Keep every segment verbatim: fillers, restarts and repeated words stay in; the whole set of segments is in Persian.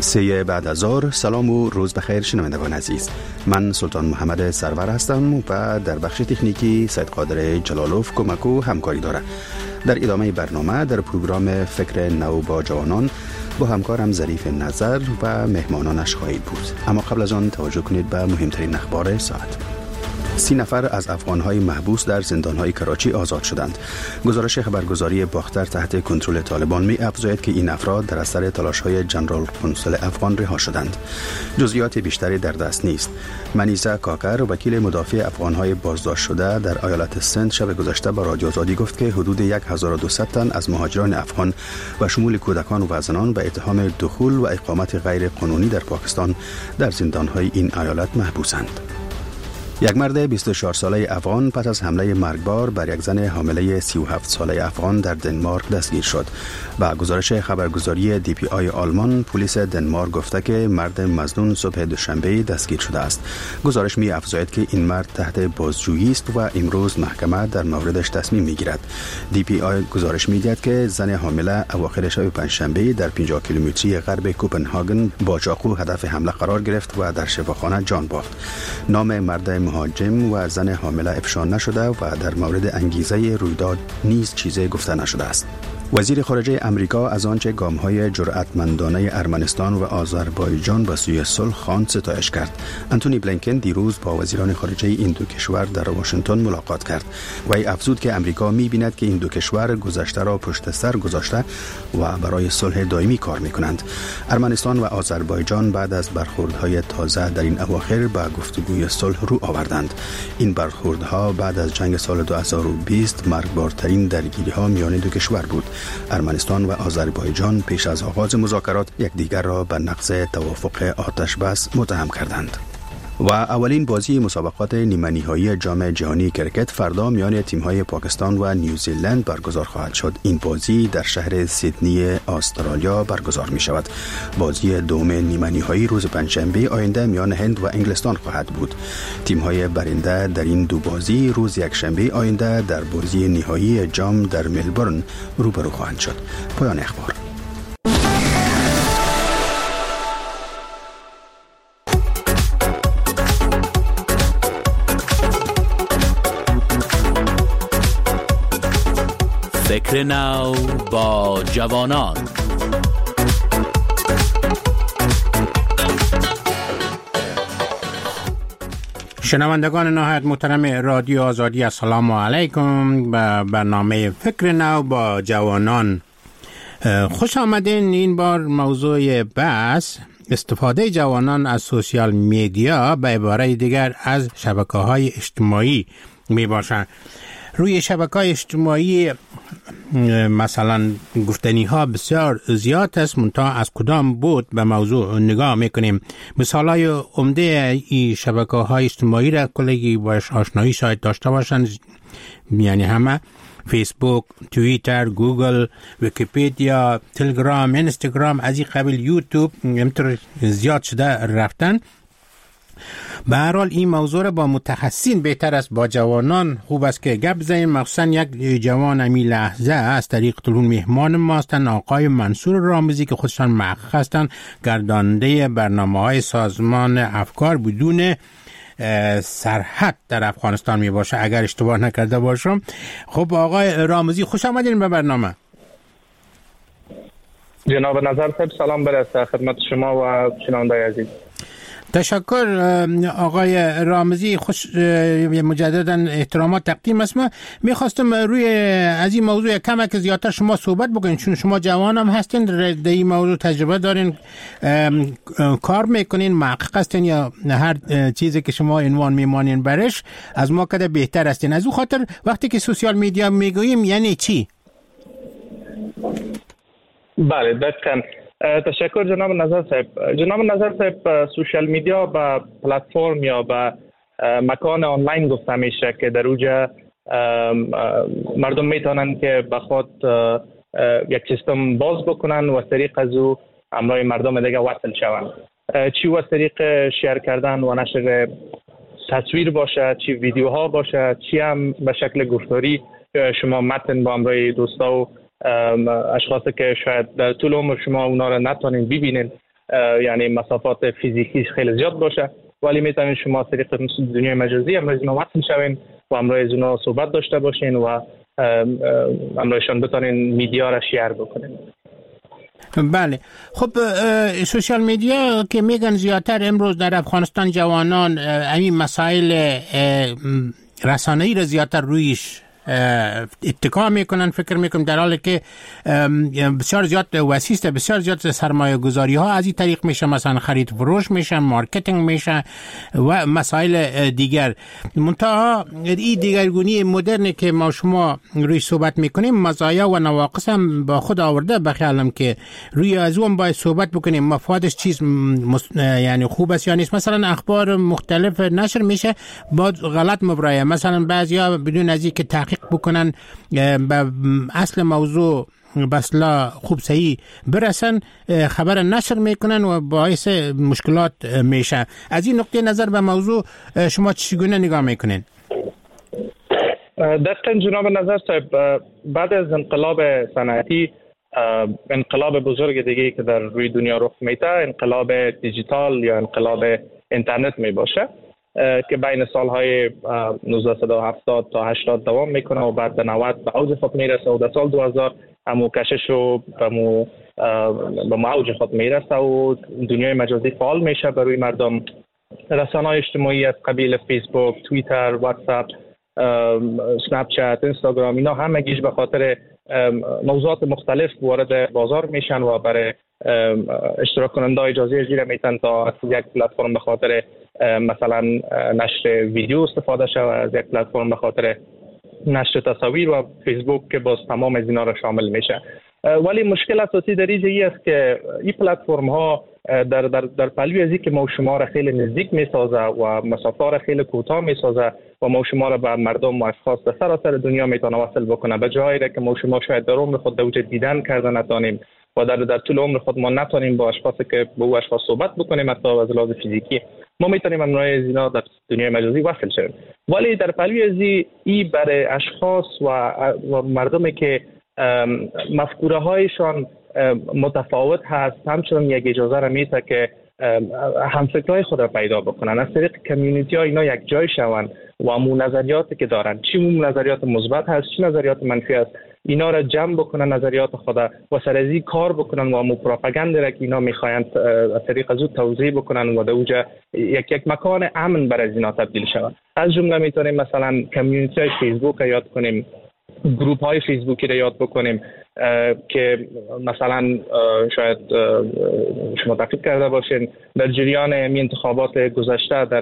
سه بعد از ظهر. سلام و روز بخیر شنوندگان عزیز. من سلطان محمد سرور هستم و در بخش تکنیکی سید قادر جلالوف کمک و همکاری داره. در ادامه برنامه در پروگرام فکر نو با جوانان با همکارم ظریف نظر و مهمانانش خواهید بود. اما قبل از آن توجه کنید به مهمترین اخبار ساعت. سی نفر از افغان‌های محبوس در زندان‌های کراچی آزاد شدند. گزارش خبرگزاری باختر تحت کنترل طالبان می افزاید که این افراد در اثر تلاش‌های جنرال قنصل افغان رها شدند. جزئیات بیشتری در دست نیست. منیزه کاکر، وکیل مدافع افغان‌های بازداشت شده در ایالت سند، شب گذشته به رادیو آزادی گفت که حدود هزار و دویست تن از مهاجران افغان و شمول کودکان و زنان به اتهام دخول و اقامت غیر قانونی در پاکستان در زندان‌های این ایالت محبوسند. یک مرد بیست و چهار ساله افغان پس از حمله مرگبار بر یک زن حامله سی و هفت ساله افغان در دنمارک دستگیر شد. با گزارش خبرگزاری دی پی آی آلمان، پلیس دنمارک گفته که مرد مظنون صبح دوشنبه دستگیر شده است. گزارش می افزاید که این مرد تحت بازجویی است و امروز محکمه در موردش تصمیم می گیرد. دی پی آی گزارش می دهد که زن حامله اواخر شب پنجشنبه در پنجاه کیلومتری غرب کوپنهاگن با چاقو هدف حمله قرار گرفت و در شفاخانه جان باخت. نام مرد مهاجم و زن حامله افشا نشده و در مورد انگیزه رویداد نیز چیزی گفته نشده است. وزیر خارجه امریکا از آنچه گام‌های جرأتمندانه ارمنستان و آذربایجان به سوی صلح خواند ستایش کرد. انتونی بلینکن دیروز با وزیران خارجه این دو کشور در واشنگتن ملاقات کرد. وی افزود که امریکا می‌بیند که این دو کشور گذشته را پشت سر گذاشته و برای صلح دائمی کار می‌کنند. ارمنستان و آذربایجان بعد از برخوردهای تازه در این اواخر به گفتگوی صلح رو آوردند. این برخوردها بعد از جنگ سال دو هزار و بیست مرگبارترین درگیری‌ها میان دو کشور بود. ارمنستان و آذربایجان پیش از آغاز مذاکرات یکدیگر را به نقض توافق آتش بس متهم کردند. و اولین بازی مسابقات نیمه نهایی جام جهانی کرکت فردا میان تیم‌های پاکستان و نیوزیلند برگزار خواهد شد. این بازی در شهر سیدنی استرالیا برگزار می شود. بازی دوم نیمه نهایی روز پنجشنبه آینده میان هند و انگلستان خواهد بود. تیم‌های برنده در این دو بازی روز یکشنبه آینده در بازی نهایی جام در ملبورن روبرو خواهند شد. پایان اخبار. فکر نو با جوانان. شنوندگان نهایت محترم رادیو آزادی، السلام علیکم. به برنامه فکر نو با جوانان خوش آمدین. این بار موضوع بحث استفاده جوانان از سوشیال میدیا به عبارت دیگر از شبکه‌های اجتماعی می باشند. روی شبکه‌های اجتماعی مثلا گفتنی ها بسیار زیاد است، منتها از کدام بود به موضوع نگاه میکنیم. مثال های عمده این شبکه‌های اجتماعی را کلی باش آشنایی شاید داشته باشند، یعنی همه فیسبوک، توییتر، گوگل، ویکیپدیا، تلگرام، اینستاگرام، از این قبیل یوتیوب همطور زیاد شده رفتن. به هر حال این موضوع را با متخصصین بهتر است با جوانان خوب است که گپ بزنیم. مخصوصا یک جوان امی لحظه از طریق تلفن مهمان ما هستند، آقای منصور رامزی که خودشان محقق هستند، گرداننده برنامه‌های سازمان افکار بدون سرحد در افغانستان می باشه اگر اشتباه نکرده باشم. خب آقای رامزی خوش آمدین به برنامه. جناب نظر صاحب سلام برسه خدمت شما و شنونده عزیز. تشکر آقای رامزی، خوش مجددا احترامات تقدیم است. من میخواستم روی از این موضوع کمک زیادتر شما صحبت بکنین، چون شما جوان هم هستین، در این موضوع تجربه دارین، کار میکنین، محقق هستین یا هر چیزی که شما عنوان میمانین برش از ما کده بهتر هستین. از او خاطر وقتی که سوشیال میدیا میگوییم یعنی چی؟ بله دقیقاً. تشکر جناب نظر صاحب. جناب نظر صاحب، سوشال میدیا به پلتفرم یا به مکان آنلاین گفته میشه که در اوجا مردم میتونن که به خود یک سیستم باز بکنن و از طریق از او همراه مردم دیگه وصل شوند. چی از طریق شیر کردن و نشر تصویر باشه، چی ویدیوها باشه، چی هم به شکل گفتاری شما متن با همراه دوستا و اشخاصی که شاید در طول عمر شما اونا رو نتونین ببینین یعنی مسافات فیزیکی خیلی زیاد باشه، ولی میتونید شما از طریق دنیای مجازی امروز اینا وصل شوین و امروز اینا صحبت داشته باشین و امروزشان بتونین میدیا را شیر بکنین. بله. خب سوشال میدیا که میگن زیادتر امروز در افغانستان جوانان همین مسائل رسانه‌ای را زیادتر رویش اتکا میکنن، فکر میکنم در حالی که بسیار زیاد وسیست، بسیار زیاد سرمایه گذاری ها از این طریق میشه، مثلا خرید فروش میشه، مارکتینگ میشه و مسائل دیگر. منتها این دیگرگونی مدرنی که ما شما روی صحبت میکنیم مزایا و نواقص هم با خود آورده، بخیالم که روی از اون باید صحبت بکنیم مفادش چیز یعنی خوب است یا نیست. مثلا اخبار مختلف نشر میشه با غلط مبرای، مثلا بعضیا بدون از اینکه تحقیق بکنن به اصل موضوع بسلا خوب صحیح برسن خبر نشر میکنن و باعث مشکلات میشه. از این نقطه نظر به موضوع شما چگونه نگاه میکنین؟ دقیقاً جناب نظر صاحب، بعد از انقلاب صنعتی انقلاب بزرگ دیگه که در روی دنیا رخ میده انقلاب دیجیتال یا انقلاب اینترنت می باشه که بین سالهای نوزده هفتاد تا هشتاد دوام میکنه و بعد به نود به اوج خود میرسه و در سال دو هزار همو کشش و به مو به مو اوج خود میرسه و دنیای مجازی فعال میشه برای مردم. رسانه‌های اجتماعی از قبیل فیسبوک، توییتر، واتساپ، اسنپ چت، اینستاگرام، اینا همگیش به خاطر موضوعات مختلف وارد بازار میشن و برای اشتراک کننده اجازه گیره میتن تا از یک پلتفرم به خاطر مثلا نشر ویدیو استفاده شود، از یک پلتفرم به خاطر نشر تصاویر و فیسبوک که باز تمام از اینا را شامل میشه. ولی مشکل اساسی در اینجا است که این پلتفرم ها در در در پلوی از اینکه ما شما را خیلی نزدیک میسازه و مسافت را خیلی کوتاه میسازه و ما شما را به مردم و اشخاص در سراسر دنیا میتونه وصل بکنه، به جایی که ما شما شاید در عمر خود دوجه دیدن کرده نتونیم و در در طول عمر خود ما نتونیم با اشخاصی که با او اشخاص صحبت بکنیم حتی از لحاظ فیزیکی، ما میتونیم امروز اینا در دنیای مجازی وصل شویم. ولی در پلوی از این برای اشخاص و, و مردمی که مفکوره هایشان متفاوت هست همچنان یک اجازه را میده که همفکرهای خود را پیدا بکنن، از طریق کمیونیتی ها اینا یک جای شوند و امون نظریاتی که دارن، چی اون نظریات مثبت هست چی نظریات منفی هست، اینا را جمع بکنن نظریات خود و سر از این کار بکنن و امون پروپاگاندا را که اینا میخواهند از طریق از اون توضیح بکنن و در اوجا یک یک مکان امن برای اینا تبدیل شوند. از جمله میتونیم مثلا کمیونیتی های فیسبوک را یاد کنیم، گروپ های فیسبوکی را یاد بکنیم که مثلا شاید شما تحقیق کرده باشین در جریان انتخابات گذشته در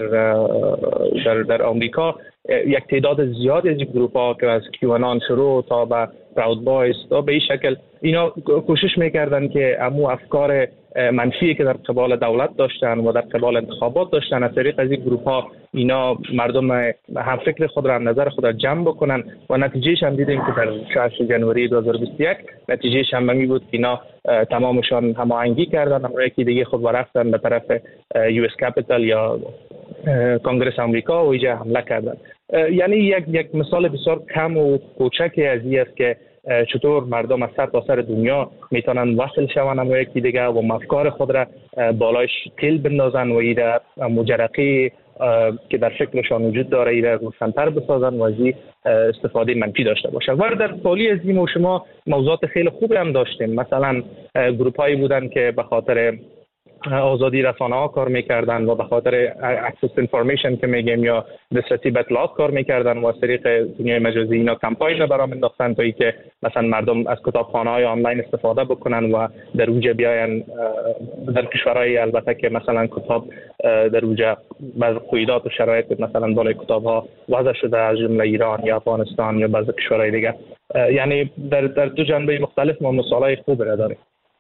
در در آمریکا یک تعداد زیادی از گروپ ها که از کیوانان شروع تا به پراود بایز تا به این شکل اینا کوشش میکردن که امو افکار منفی که در قبال دولت داشتن و در قبال انتخابات داشتن از طریق از این گروپ ها اینا مردم هم فکر خود را هم نظر خود را جمع بکنن و نتیجهش هم دیدیم که در شش جنوری دو هزار و بیست و یک نتیجهش هم می بود که اینا تمامشان هماهنگی کردن، اما یکی دیگه خود رفتن به طرف یو اس کپیتال یا کنگره آمریکا و اینجا حمله کردن. یعنی یک یک مثال بسیار کم و کوچکی از این است که چطور مردم از سر تا سر دنیا میتونن وصل شوند اما یکی دیگه و افکار خود را بالایش تیل بندازن و ایده مجرقی که در شکلشان وجود داره ایده روشن‌تر بسازن و از استفاده منفی داشته باشه. و در پالی از این شما موضوعات خیلی خوبی هم داشتیم، مثلا گروپ هایی بودن که به خاطر آزادی رسانه ها کار میکردن و به خاطر اکسس انفورمیشن که میگیم یا دسترسی به اطلاعات کار میکردن و از طریق دنیای مجازی اینا کمپاین رو برام انداختن تا اینکه مثلا مردم از کتابخانه های آنلاین استفاده بکنن و در اوج بیاین در کشورهای البته که مثلا کتاب در اوج بعض قیودات و شرایط مثلا بالای کتاب ها وضع شده از جمله ایران یا افغانستان یا بعض کشورهای دیگه، یعنی در در دو جنبه مختلف ما مثالای خوب را داریم.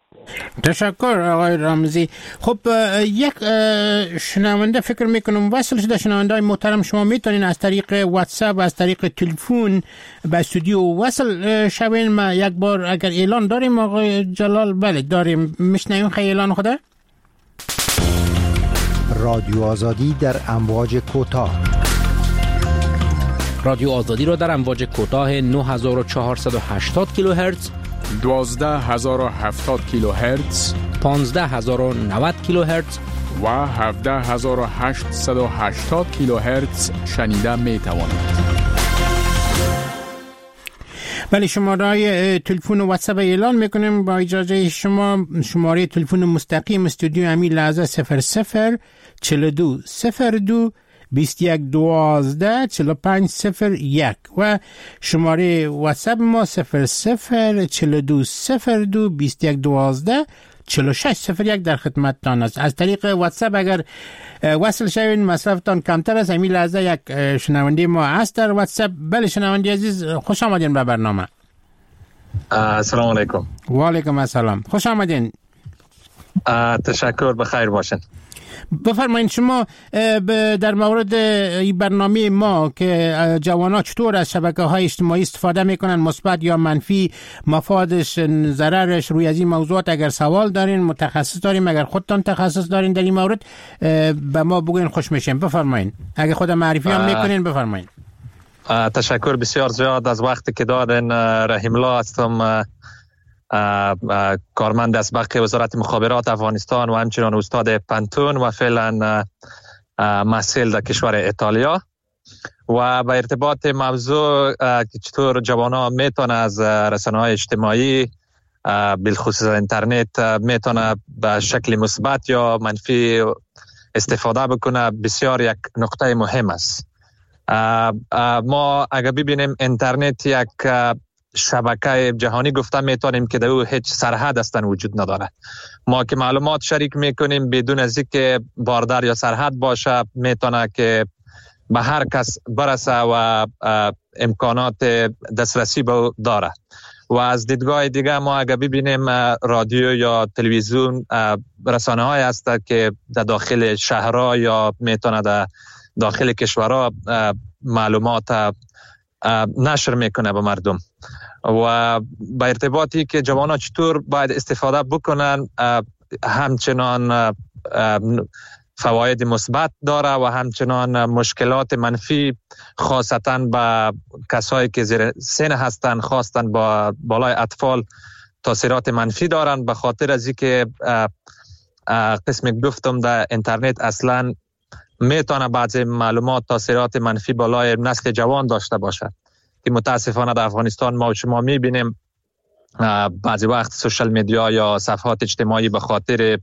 تشکر آقای رامزی. خب یک شنونده فکر میکنم وصل شده، شنونده های محترم شما میتونین از طریق واتساپ و از طریق تلفن به استودیو وصل شوین. ما یک بار اگر اعلان داریم آقای جلال؟ بله داریم، میشنویم خیلی اعلان خوده. رادیو آزادی در امواج کوتاه، رادیو آزادی را در امواج کوتاه نه هزار و چهارصد و هشتاد کیلوهرتز دوازده هزار و هفتاد کیلوهرتز، پانزده هزار و نود کیلوهرتز و هفده هزار و هشتصد و هشتاد کیلوهرتز شنیده می توانید. ولی شماره تلفن و واتساپ اعلان میکنیم با اجازه شما. شماره تلفن مستقیم استودیو همین لحظه صفر صفر چهل و دو صفر دو بیست و یک دوازده چهل و پنج صفر یک و شماره واتساپ ما صفر صفر چهل و دو صفر دو بیست و یک دوازده چهل و شش صفر یک در خدمتتان است. از طریق واتساپ اگر وصل شوید مصرفتان کمتر است. همین لحظه یک شنونده ما هست در واتساپ. بله شنونده عزیز، خوش آمدین به برنامه. السلام علیکم. و علیکم السلام، خوش آمدین. تشکر، بخیر باشین. بفرمایید شما در مورد این برنامه ما که جوانان چطور از شبکه‌های اجتماعی استفاده میکنن، مثبت یا منفی، مفادش، ضررش، روی از این موضوعات اگر سوال دارین، متخصص داریم، اگر خودتان تخصص دارین در این مورد به ما بگوین، خوش میشیم. بفرمایید. اگر خود معرفی هم میکنین بفرمایید. تشکر بسیار زیاد از وقتی که دادن. رحیم الله هستم، کارمند اسبق وزارت مخابرات افغانستان و همچنان استاد پنتون و فعلا محصل در کشور ایتالیا. و به ارتباط موضوع که چطور جوانان میتونه از رسانه‌های اجتماعی بالخصوص اینترنت میتونه به شکل مثبت یا منفی استفاده بکنه، بسیار یک نقطه مهم است. ما اگر ببینیم اینترنت یک شبکه جهانی گفته میتونیم که در او هیچ سرحد اصلا وجود نداره. ما که معلومات شریک میکنیم بدون از اینکه باردار یا سرحد باشه، میتونه که به هر کس برسه و امکانات دسترسی به داره. و از دیدگاه دیگه ما اگر ببینیم رادیو یا تلویزیون رسانه های هست که در داخل شهرها یا میتونه در داخل کشورها معلومات نشر میکنه به مردم. و با ارتباطی که جوانان چطور باید استفاده بکنن، همچنان فواید مثبت داره و همچنان مشکلات منفی، خاصتا با کسایی که زیر سن هستن، خاصتا با بالای اطفال تاثیرات منفی دارن، به خاطر از اینکه قسم گفتم در اینترنت اصلا میتونه بعضی معلومات تاثیرات منفی بالای نسل جوان داشته باشه که متاسفانه در افغانستان ما و شما میبینیم بعضی وقت سوشال میدیا یا صفحات اجتماعی به خاطر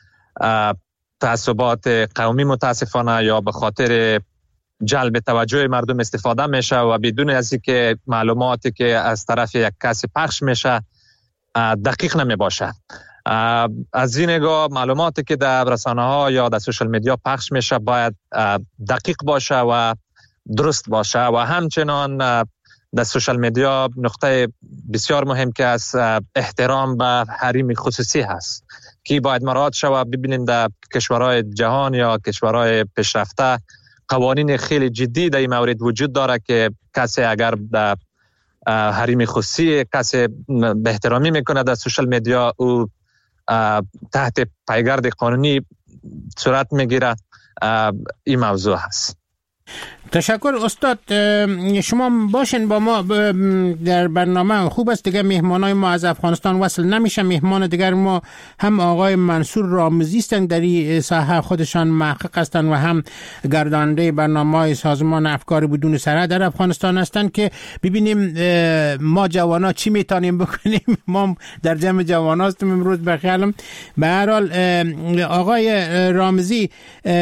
تعصبات قومی متاسفانه یا به خاطر جلب توجه مردم استفاده میشه و بدون از اینکه معلوماتی که از طرف یک کسی پخش میشه دقیق نمی باشه. از این نگاه معلوماتی که در رسانه ها یا در سوشال میدیا پخش میشه باید دقیق باشه و درست باشه. و همچنان در سوشال میدیا نقطه بسیار مهم که از احترام به حریم خصوصی هست که باید مراعات شود. ببینیم در کشورهای جهان یا کشورهای پیشرفته قوانین خیلی جدی در این مورد وجود داره که کسی اگر در حریم خصوصی کسی به احترامی میکنه در سوشال میدیا او تحت پیگرد قانونی صورت میگیره. این موضوع هست. تشکر استاد. شما باشین با ما در برنامه. خوب است دیگه مهمانای ما از افغانستان وصل نمیشه. مهمان دیگر ما هم آقای منصور رامزی هستند، در این ساحه خودشان محقق هستند و هم گرداننده برنامه‌های سازمان افکار بدون سرحد در افغانستان هستند که ببینیم ما جوانا چی میتونیم بکنیم. ما در جمع جوانا هستیم امروز به خیالم. به هر حال آقای رامزی،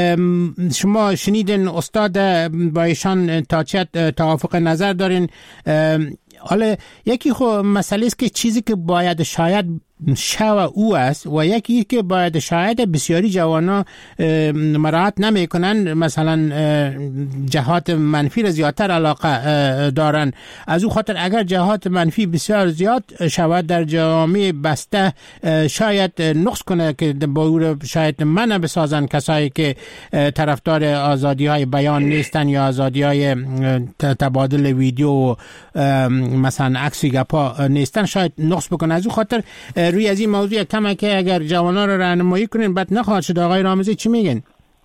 شما شنیدین استاد با ایشان تا چه توافق نظر دارین؟ حالا یکی خو مسئله است که چیزی که باید شاید شو او است و یکی که باید شاید بسیاری جوانا مراعات نمی کنن، مثلا جهات منفی را زیادتر علاقه دارن. از او خاطر اگر جهات منفی بسیار زیاد شود در جامعه بسته شاید نقص کنه که با او شاید منع بسازن کسایی که طرفدار آزادی های بیان نیستن یا آزادی های تبادل ویدیو مثلا عکسی گپا نیستن، شاید نقص بکنه. از او خاطر روی از این موضوع کم که اگر جوانان رو راهنمایی کنین بد نخواهد شد. آقای رامزی چی میگن؟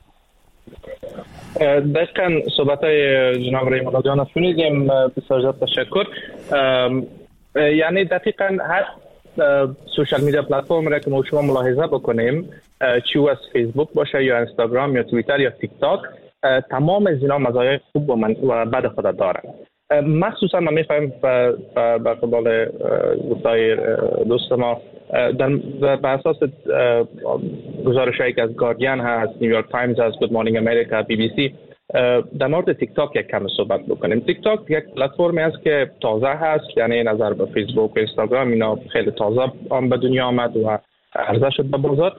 دقیقاً صحبت‌های جناب رحیم الله جان شنیدیم. بسیار زیاد تشکر. یعنی دقیقاً هر سوشال میدیا پلتفرم را که ما شما ملاحظه بکنیم، چه از فیسبوک باشه یا اینستاگرام یا توییتر یا تیک تاک، تمام از اینا مزایای خوب و, من و بد خود دارن. مخصوصا ما می‌فهمیم به قبال گفتای دوست ما در بر اساس گزارش‌هایی که از گاردین هست، نیویورک تایمز هست، گود مورنینگ امریکا، بی بی سی، در مورد تیک تاک یک کم صحبت بکنیم. تیک تاک یک پلتفرمی است که تازه هست، یعنی نظر به فیسبوک و اینستاگرام اینا خیلی تازه آن به دنیا آمد و عرضه شد به بازار.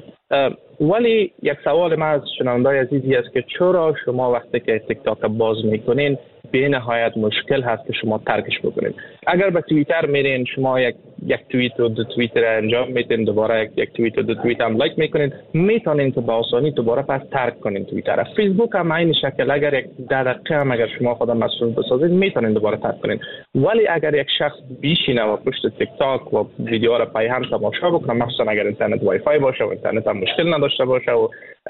ولی یک سوال ما از شنوندای عزیزی است که چرا شما وقتی که تیک تاک باز میکنین به نهایت مشکل هست که شما ترکش بکنید؟ اگر به توییتر میرین شما یک یک توییت و دو توییت را انجام میدین، دوباره یک, یک توییت و دو توییت هم لایک میکنین، میتونین که با آسانی دوباره پس ترک کنین توییتر. فیسبوک هم این شکل، اگر یک ده دقیقه هم اگر شما خودم مسئول بسازید میتونین دوباره ترک کنین. ولی اگر یک شخص بیشینه و پشت تیک تاک و ویدیو را پای هم تماشا بکنه، مثلا اگر اینترنت وای فای باشه و اینترنت هم مشکل نداشته باشه و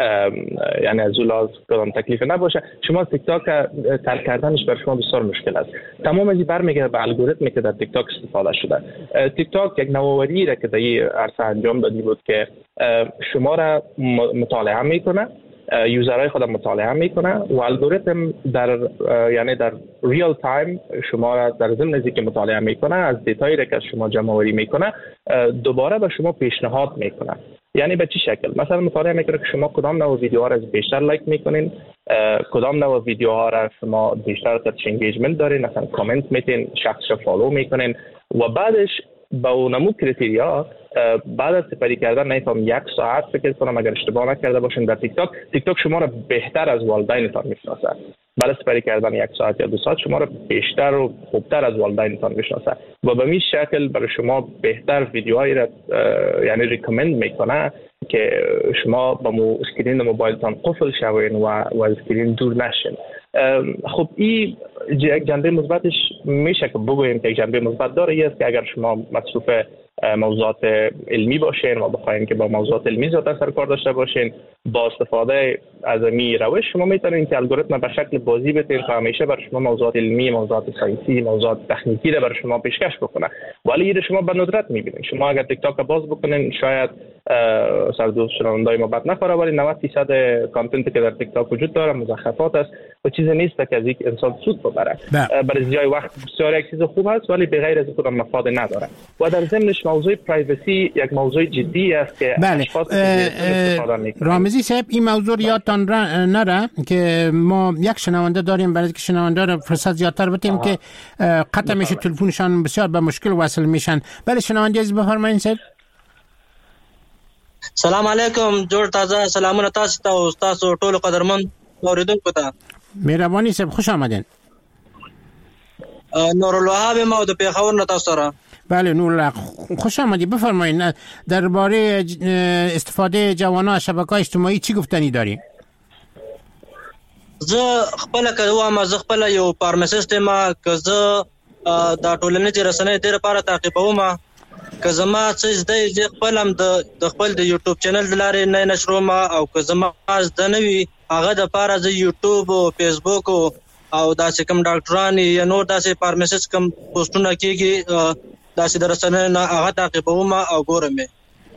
یعنی از اون کدام تکلیف نباشه، شما تیک تاک ترک کردنش بر شما بسیار مشکل است. تمام از این برمیگرده به الگوریتمی که در تیک تاک استفاده شده. تیک تاک یک نوآوری را که در این عرصه انجام دادی بود که شما را مطالعه میکنه، یوزرهای خود مطالعه میکنه و الگوریتم در یعنی در ریل تایم شما را در ضمن از اینکه مطالعه میکنه از دیتایی را که از شما جمع آوری میکنه دوباره به شما پیشنهاد میکنه. یعنی به چه شکل؟ مثلا مطالعه میکنه که شما کدام نوع ویدیوها را بیشتر لایک میکنین، کدام نوع ویدیوها را شما بیشتر ترچ انگیجمنت دارین، مثلا کامنت میتین، شخص را فالو میکنین و بعدش با اونمو کریتریا بعد از سپری کردن نیفهم یک ساعت فکر کنم اگر اشتباه نکرده باشین در تیک تاک، تیک تاک شما را بهتر از والدینتان میشناسه. بعد از سپری کردن یک ساعت یا دو ساعت شما را بیشتر و خوبتر از والدینتان میشناسه و به این شکل برای شما بهتر ویدیوهایی را یعنی ریکامند میکنه که شما با مو اسکرین موبایلتان قفل شوین و و اسکرین دور نشین. خب این یک جنبه مثبتش میشه که بگوییم که یک جنبه مثبت داره، این است که اگر شما مصروف موضوعات علمی باشین و بخواین که با موضوعات علمی زیاد سر داشته باشین، با استفاده از این روش شما میتونین که الگوریتم به شکل بازی بتین که همیشه برای شما موضوعات علمی، موضوعات ساینسی، موضوعات تکنیکی رو برای شما پیشکش بکنه. ولی این شما به ندرت میبینین. شما اگر تیک تاک باز بکنین شاید سردوست شنوندای ما بد نخوره، ولی نود درصد کانتنتی که در تیک تاک وجود داره مزخرفات است و چیزی نیست که از یک انسان سود ببره. برای زیای وقت بسیار یک چیز خوب است ولی به غیر از خود مفاد نداره. و در ضمنش موضوع پرایوسی یک موضوع جدی است که اشخاص رامزی صاحب این موضوع یادتان نره که ما یک شنونده داریم، برای اینکه شنونده رو فرصت زیادتر بدیم که قطع میشه تلفنشان بسیار به مشکل وصل میشن. بله شنونده عزیز بفرمایید. صاحب سلام علیکم، جوړ تازه سلامونه تاسو ته او تاسو ټول قدرمن اوریدونکو ته. مهرباني صاحب خوش آمدین. نورالوهاب ما د پیښور نه تاسو سره. بله نور خوش آمدید، بفرمایید درباره استفاده جوانان از شبکه‌های اجتماعی چی گفتنی داری؟ زه خپل کوم، زه خپل یو فارماسیست ما که زه د ټولنیزې رسنۍ ډېر لپاره تعقیبوم که زما څه زده زه خپل هم د خپل د یوټیوب چینل د لارې نه نشروم او که زما زده نه وي هغه دپاره زه یوټیوب او فیسبوک او داسې کوم ډاکټران یا نور داسې فارماسیست کوم پوسټونه کېږي داسې د رسنیو نه هغه تعقیبوم او ګورم یې.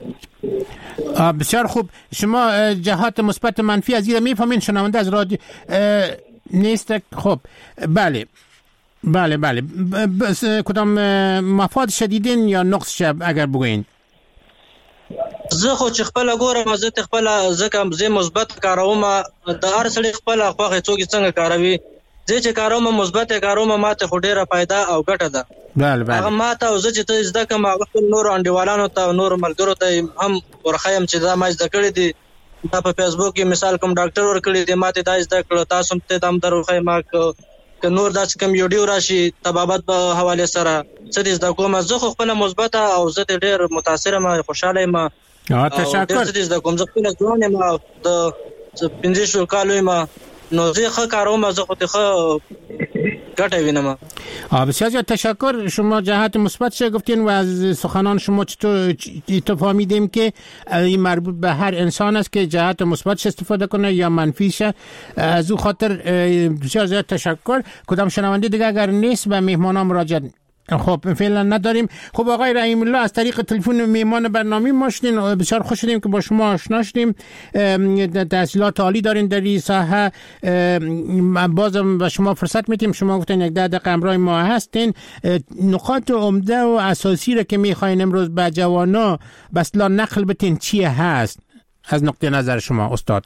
بسیار خوب. شما جهات مثبت منفی از این میفهمین؟ شنونده از رادیو نیست. خب بله بله بله کدام مفاد شدیدین یا نقص شب اگر بگوین؟ زه خو چې خپل ګورم زه خپل ځکه زه مثبت کاروم، د هر سړي خپل خوښه څوک څنګه کاروي، زه چې کاروم مثبت کاروم ماته خو ډیره فایده او ګټه ده. بله بله هغه ماته او زه چې ته زده کوم هغه خپل نور انډیوالانو ته نور ملګرو ته هم ورخایم چې دا ما زده کړی دي. دا په فیسبوک کې مثال کوم ډاکټر ورکړي دي ماته دا زده کړو، تاسو هم ته دم درخایم که نور داسې کوم یو ډیو راشي طبابت په حواله سره څه دې زده کوم. زه خو خپل مثبت او زه ډېر متاثر ما خوشاله یم. تشکر. ډېر زده کوم، زه خپل ځوان یم د پنځه شو کالو یم نو زه ښه کاروم، زه خو ته ښه ګټه وینم. بسیار زیاد تشکر. شما جهت مثبت گفتین و از سخنان شما چطور فهمیدیم که این مربوط به هر انسان است که جهت مثبت استفاده کنه یا منفیش. از او خاطر بسیار زیاد تشکر. کدام شنونده دیگه اگر نیست به مهمانان مراجعه خب فعلا نداریم. خب آقای رحیم الله، از طریق تلفن میهمان برنامه ما شدین، بسیار خوش شدیم که با شما آشنا شدیم. تحصیلات عالی دارین در این ساحه، بازم به شما فرصت میدیم. شما گفتین یک ده دقیقه همراه ما هستین. نقاط عمده و اساسی را که میخواین امروز به جوانا به اصطلاح نقل بتین چیه هست از نقطه نظر شما استاد؟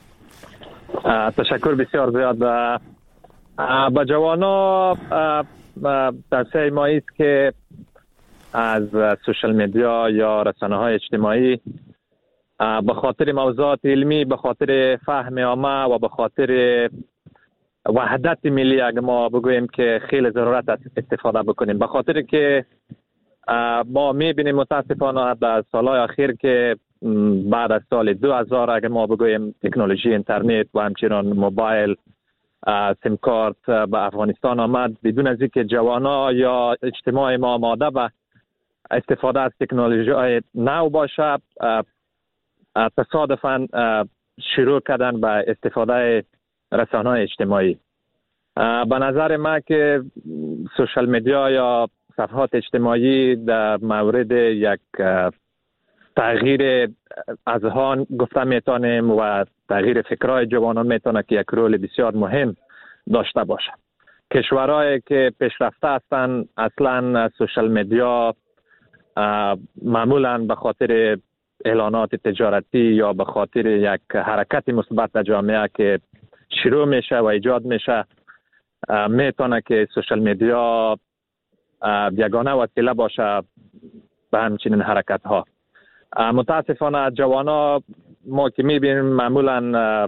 تشکر بسیار زیاد. به جوانا توصیه ما است که از سوشل میدیا یا رسانه های اجتماعی به خاطر موضوعات علمی، به خاطر فهم عامه و به خاطر وحدت ملی اگر ما بگوییم که خیلی ضرورت است استفاده بکنیم، به خاطر که ما میبینیم متاسفانه در سالهای اخیر که بعد از سال دو هزار اگر ما بگوییم تکنولوژی اینترنت و همچنان موبایل سیم کارت به افغانستان آمد، بدون از اینکه جوانا یا اجتماع ما آماده به استفاده از تکنولوژی های نو باشه، تصادفاً شروع کردن به استفاده رسانه های اجتماعی. به نظر من که سوشل میدیا یا صفحات اجتماعی در مورد یک تغییر اذهان گفته میتونیم و تغییر فکرهای جوانان میتونه که یک رول بسیار مهم داشته باشه. کشورهایی که پیشرفته هستند اصلا سوشل میدیا معمولا به خاطر اعلانات تجارتی یا به خاطر یک حرکت مثبت در جامعه که شروع میشه و ایجاد میشه، میتونه که سوشل میدیا یگانه وسیله باشه به همچنین حرکت ها. متاسفانه جوانا ما که میبینیم معمولا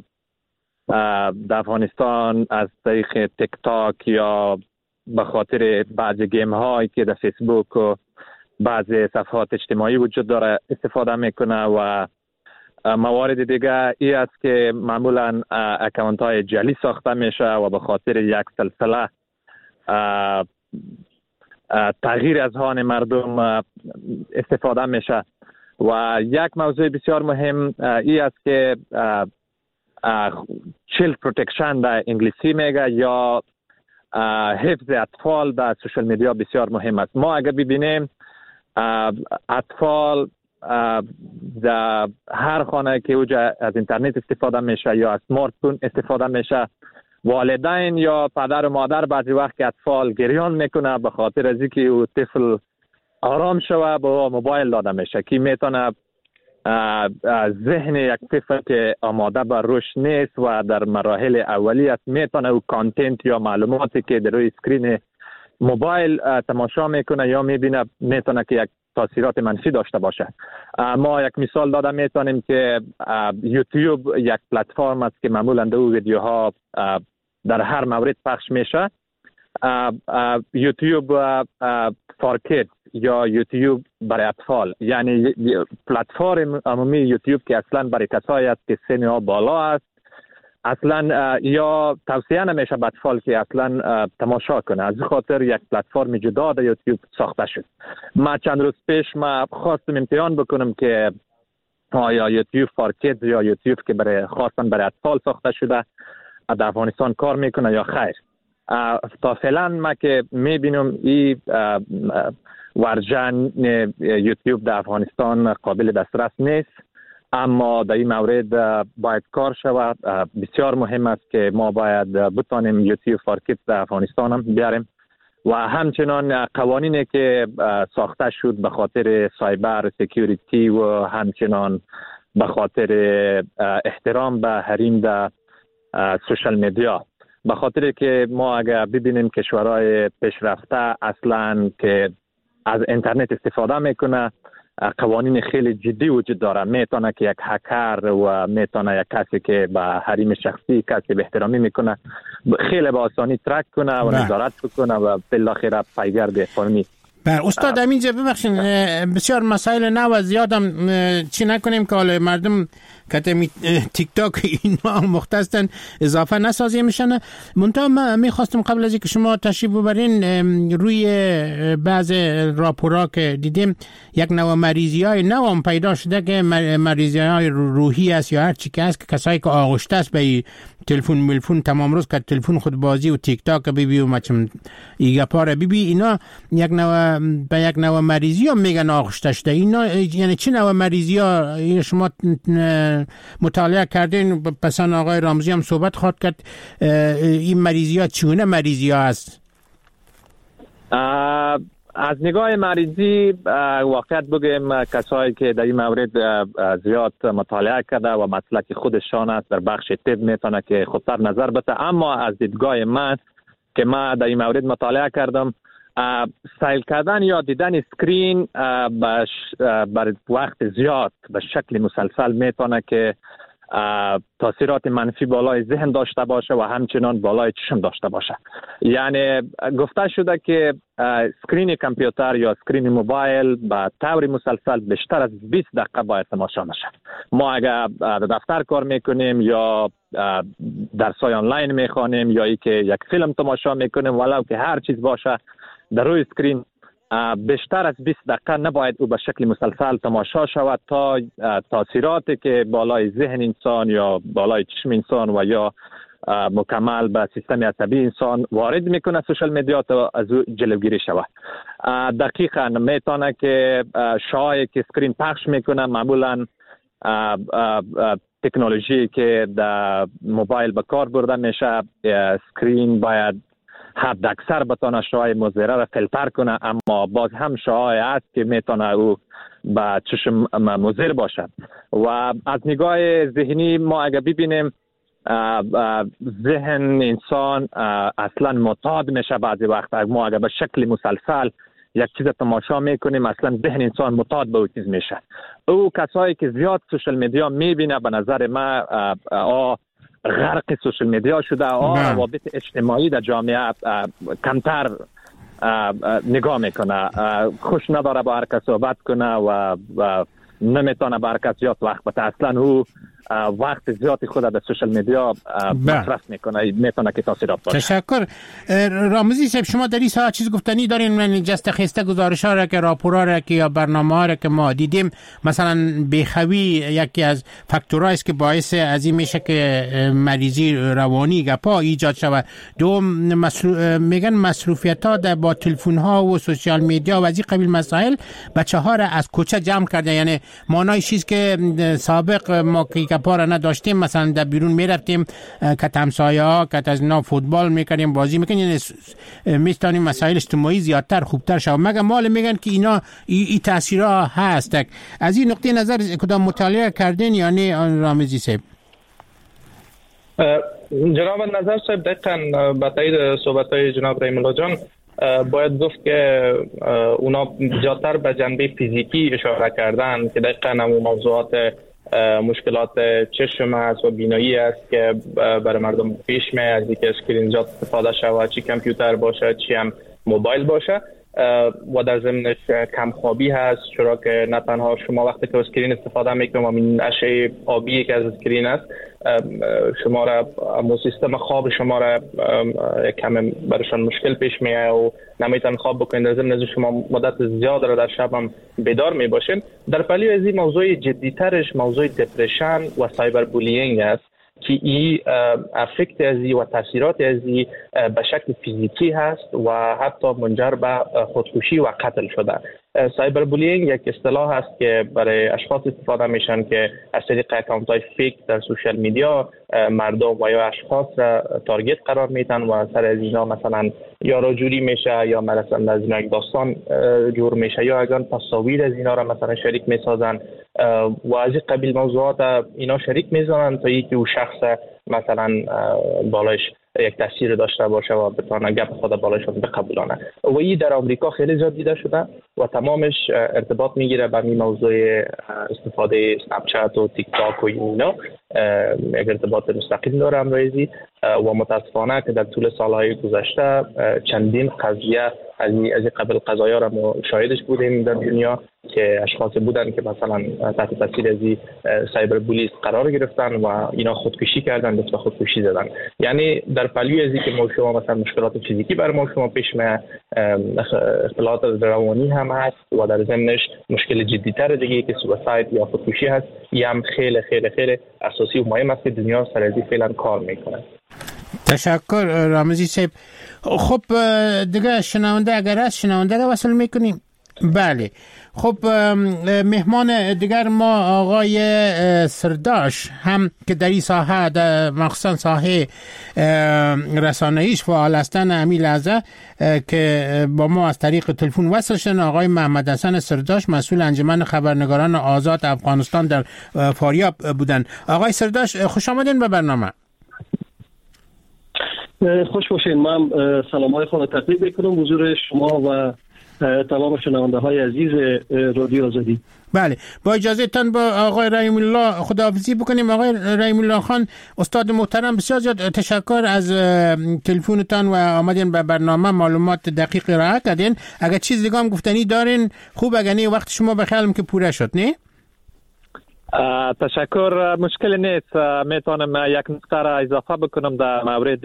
در افغانستان از طریق تیک تاک یا به خاطر بعضی گیم هایی که در فیسبوک و بعضی صفحات اجتماعی وجود داره استفاده میکنه و موارد دیگه ای است که معمولا اکانت های جعلی ساخته میشه و به خاطر یک سلسله تغییر اذهان مردم استفاده میشه. و یک موضوع بسیار مهم ای است که چیلد پروتکشن در انگلیسی میگه یا حفظ اطفال در سوشل میدیا بسیار مهم است. ما اگر ببینیم اطفال در هر خانه که اوجا از اینترنت استفاده میشه یا از سمارت فون استفاده میشه، والدین یا پدر و مادر بعضی وقت که اطفال گریان میکنه به خاطر از اینکه او طفل آرام شوه با موبایل داده میشه که میتونه ذهن یک طفل که آماده بر رشد نیست و در مراحل اولی است میتونه او کانتنت یا معلوماتی که در روی اسکرین موبایل تماشا میکنه یا میبینه میتونه که یک تاثیرات منفی داشته باشه. ما یک مثال داده میتونیم که یوتیوب یک پلتفرم است که معمولا دو ویدیوها در هر مورد پخش میشه. یوتیوب فار کیدز یا یوتیوب برای اطفال، یعنی پلتفرم عمومی یوتیوب که اصلا برای کسایی است که سن ها بالا است، اصلا یا توصیه نمیشه به اطفال که اصلا تماشا کنه. از خاطر یک پلتفرم جدا در یوتیوب ساخته شد. ما چند روز پیش ما خواستم امتحان بکنم که آیا یوتیوب فار کیدز یا یوتیوب که برای خاصا برای اطفال ساخته شده در افغانستان کار میکنه یا خیر. تا فعلا ما که میبینم این ورژن یوتیوب در افغانستان قابل دسترس نیست، اما در این مورد باید کار شود. بسیار مهم است که ما باید بتانیم یوتیوب فار کیدز در افغانستان هم بیاریم و همچنان قوانینی که ساخته شد به خاطر سایبر سکیوریتی و همچنان به خاطر احترام به حریم در سوشل میدیا، به خاطر که ما اگر ببینیم کشورهای پیشرفته اصلا که از اینترنت استفاده میکنه قوانین خیلی جدی وجود داره. میتونه که یک هکر و میتونه یک کسی که به حریم شخصی کسی به احترامی میکنه خیلی با آسانی ترک کنه و نظارت بکنه و بالاخره پیگرد قانونی بر استاد همینجا ببخشید بسیار مسائل نو و زیادم چی نکنیم که حالا مردم که تیک تاک اینا مختصن اضافه نسازی میشن. منتها من میخواستم قبل از اینکه شما تشریف ببرین روی بعض راپورا که دیدیم یک نوع مریضی های نو هم پیدا شده که مریضی های روحی است یا هر چی که است که کسایی که آغشته است به تلفن ملفون تمام روز که تلفن خود بازی و تیک تاک ببی و مچم ایگا پاره ببی اینا یک نوع به یک نوع مریضی ها میگن آغشته شده. اینا یعنی چه نوع مریضی ها شما مطالعه کردین؟ پسان آقای رامزی هم صحبت خواهد کرد این مریضی ها چگونه مریضی ها است؟ از نگاه مریضی واقعیت بگیم کسایی که در این مورد زیاد مطالعه کرده و مسلک خودشان است در بخش طب میتونه که خودتر نظر بده، اما از دیدگاه من که من در این مورد مطالعه کردم سیل کردن یا دیدن اسکرین بر وقت زیاد به شکل مسلسل میتونه که تاثیرات منفی بالای ذهن داشته باشه و همچنان بالای چشم داشته باشه. یعنی گفته شده که اسکرین کامپیوتر یا اسکرین موبایل به طور مسلسل بیشتر از بیست دقیقه باید تماشا نشه. ما اگر در دفتر کار میکنیم یا درسای آنلاین میخوانیم یا ای که یک فیلم تماشا میکنیم ولو که هر چیز باشه در روی اسکرین بیشتر از بیست دقیقه نباید او به شکل مسلسل تماشا شود تا تاثیراتی که بالای ذهن انسان یا بالای چشم انسان و یا مکمل به سیستم عصبی انسان وارد میکنه سوشال میدیا تا از او جلوگیری شود. دقیقاً میتونه که شایی که اسکرین پخش میکنه معمولاً تکنولوژی که در موبایل به کار برده میشه، اسکرین باید حد اکثر بتانه شعاع مضره را فیلتر کنه، اما باز هم شعاع هست که میتونه او به چشم مضر باشد. و از نگاه ذهنی ما اگر ببینیم ذهن انسان اصلا معتاد میشه بعضی وقت. ما اگر به شکل مسلسل یک چیز تماشا میکنیم اصلا ذهن انسان معتاد به او چیز میشه. او کسایی که زیاد سوشال میدیا میبینه به نظر ما آ غرق سوشال میدیا شده، آ روابط اجتماعی در جامعه کمتر نگاه میکنه، خوش نداره با هر کس صحبت کنه و, و نمیتونه با هر کس زیاد وقت بده. اصلا او وقت زیادی خود در سوشال میدیا مصرف میکنه، میتونه که تاثیرات باشه. تشکر. رامزی صاحب شما در این ساعت چیز گفتنی دارین؟ من جست خسته گزارش ها را که راپورا را که یا برنامه ها را که ما دیدیم مثلا بیخوی یکی از فاکتورهایی است که باعث از این میشه که مریضی روانی گپا ایجاد شود. دو مسرو... میگن مصروفیت ها در با تلفن ها و سوشال میدیا و از این قبیل مسائل بچه ها را از کوچه جمع کرده. یعنی مانای چیز که سابق ما که پارا نداشتیم مثلا در بیرون میرفتیم که همسایه ها که از اینا فوتبال میکنیم بازی میکنیم، یعنی میتونیم مسائل اجتماعی زیادتر خوبتر شود. مگه مال میگن که اینا ای, ای تاثیرها هست. از این نقطه نظر کدام مطالعه کردین یا نه رامزی صاحب؟ جناب نظر صاحب دقیقاً با تایید صحبت‌های جناب رحیم الله جان باید گفت که اونا زیادتر به جنبه فیزیکی اشاره کردن که دقیقاً همون موضوعات مشکلات چشم است و بینایی است که برای مردم پیش میاد از اینکه اسکرین زیاد استفاده شود، چی کامپیوتر باشه چی هم موبایل باشه، و در ضمنش کمخوابی هست، چرا که نه تنها شما وقتی که اسکرین استفاده میکنید و این اشعه آبی که از اسکرین است شما را امو سیستم خواب شما را کم برشان مشکل پیش میاد و نمیتون خواب بکنید. در ضمن شما مدت زیاد را در شب هم بیدار میباشین. در پلی از این موضوع جدیترش موضوع دپرشن و سایبر بولینگ است که این افکت ازی و تاثیرات ازی به شکل فیزیکی هست و حتی منجر به خودکشی و قتل شده. سایبر بولینگ یک اصطلاح هست که برای اشخاص استفاده میشن که از طریق اکانت های فیک در سوشال میدیا مردم و یا اشخاص را تارگت قرار میدن و سر از اینا مثلا یا راجوری میشه یا مثلا از اینا یک داستان جور میشه یا اگر تصاویر از اینا را مثلا شریک میسازن و از این قبیل موضوعات اینا شریک میزنن تا اینکه او شخص مثلا بالایش یک تاثیر داشته باشه و بتونه گپ خود بالاشون بقبولانه. و این در آمریکا خیلی زیاد دیده شده و تمامش ارتباط میگیره به این موضوع استفاده اسنپ چت و تیک تاک و اینا. یک ارتباط مستقیم داره امروزی و متاسفانه که در طول سالهای گذشته چندین قضیه از از قبل قضایا را ما شاهدش بودیم در دنیا که اشخاص بودن که مثلا تحت تاثیر از سایبر بولیس قرار گرفتن و اینا خودکشی کردن، دست به خودکشی زدن. یعنی در پلوی از اینکه ما شما مثلا مشکلات فیزیکی بر ما شما پیش میاد، اختلالات روانی هم هست و در ضمنش مشکل جدی‌تر دیگه که سویساید یا خودکشی هست. این هم خیلی خیلی خیلی اساسی و مهم است که دنیا سر از این فعلا کار میکنه. تشکر رامزی صاحب. خب دیگه شنونده اگر از شنونده رو وصل میکنیم. بله خب مهمان دیگر ما آقای سرداش هم که در این ساحه در مخصوصا ساحه رسانه‌ایش فعال هستن امی لحظه که با ما از طریق تلفن وصل شدن. آقای محمد حسن سرداش مسئول انجمن خبرنگاران آزاد افغانستان در فاریاب بودن. آقای سرداش خوش آمدین به برنامه. خوش باشین. من سلام‌های خود را تقدیم می‌کنم حضور شما و تمام شنونده های عزیز رادیو آزادی. بله با اجازه تان با آقای رحیم الله خداحافظی بکنیم. آقای رحیم الله خان استاد محترم، بسیار زیاد تشکر از تلفنتان و آمدین به برنامه، معلومات دقیق ارائه کردین. اگر چیز دیگه هم گفتنی دارین خوب، اگر نه وقت شما بخیالم که پوره شد. نه تشکر، مشکل نیست. میتونم یک نکته را اضافه بکنم در مورد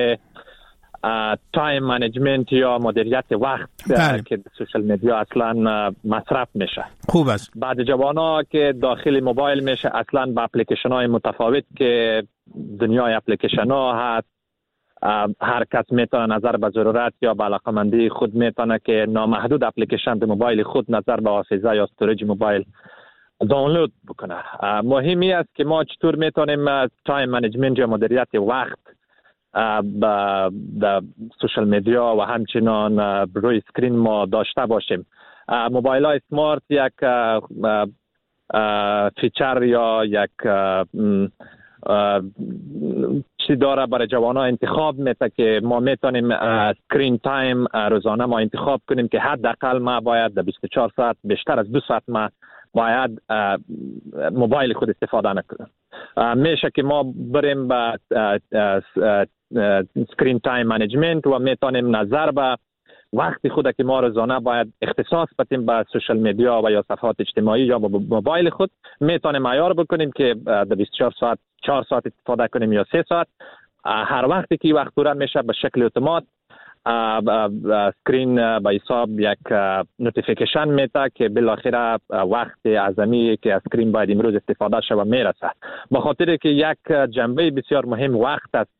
تایم منیجمنت یا مدیریت وقت بله. که سوشال میدیا اصلا مصرف میشه. خوب است. بعد جوانا که داخل موبایل میشه اصلا با اپلیکیشن های متفاوت که دنیای اپلیکیشن ها هست، هر کس میتونه نظر به ضرورت یا به علاقمندی خود میتونه که نامحدود اپلیکیشن به موبایل خود نظر به حافظه یا استوریج موبایل دانلود بکنه. مهمی است که ما چطور میتونیم تایم منیجمنت یا مدیریت وقت با سوشال میدیا و همچنان روی اسکرین ما داشته باشیم. موبایل های سمارت یک فیچر یا یک چی داره برای جوان ها انتخاب میده که ما میتونیم اسکرین تایم روزانه ما انتخاب کنیم که حداقل ما باید در بیست و چهار ساعت بیشتر از دو ساعت ما باید موبایل خود استفاده نکنیم. میشه که ما بریم با سکرین تایم منیجمنت و میتونیم نظر به وقتی خود که ما روزانه باید اختصاص بدیم به سوشال میدیا و یا صفحات اجتماعی یا موبایل خود میتونیم معیار بکنیم که در بیست و چهار ساعت چهار ساعت استفاده کنیم یا سه ساعت. هر وقتی که وقت پوره میشه به شکل اتومات اسکرین به حساب یک نوتیفیکیشن میده که بالاخره وقت اعظمی که اسکرین باید امروز استفاده شود میرسه. به خاطر که یک جنبه بسیار مهم وقت است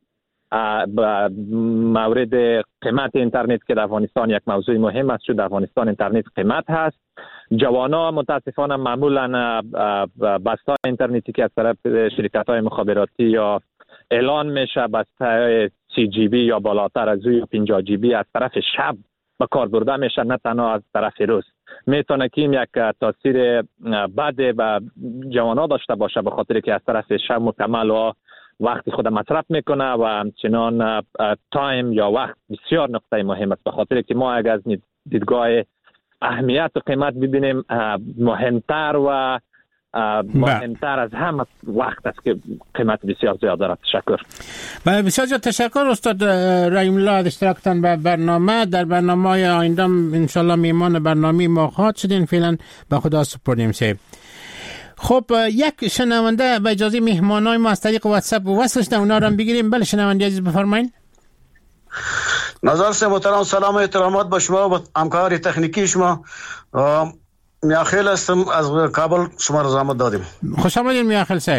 مورد قیمت اینترنت که در افغانستان یک موضوع مهم است. چون در افغانستان اینترنت قیمت هست. جوانا متاسفانه معمولا بسته اینترنتی که از طرف شرکت های مخابراتی یا اعلان میشه بسته سی جی بی یا بالاتر از او پنجاه جی بی از طرف شب به کار برده میشه، نه تنها از طرف روز. میتونه که این یک تاثیر بد به جوانا داشته باشه به خاطر که از طرف شب مکمل و وقتی خود مصرف میکنه و همچنان تایم یا وقت بسیار نقطه مهم است. به خاطر که ما اگر از دیدگاه اهمیت و قیمت ببینیم مهمتر و مهمتر از همه وقت است که قیمت بسیار زیاد دارد. تشکر. بله بسیار زیاد تشکر استاد رحیم الله از اشتراکتان به برنامه. در برنامه های آینده انشالله میمان برنامه ما خواهد شدین. فعلا به خدا سپردیم صاحب. خب یک شنونده به اجازه مهمانای ما از طریق واتساپ وصل شدن، اونا رو هم بگیریم. بله شنونده عزیز بفرمایید. نظر سے محترم سلام و احترامات به شما و همکار تکنیکی شما. میاخیل هستم از کابل، شما رو زحمت دادیم. خوش آمدید میاخیل صاحب.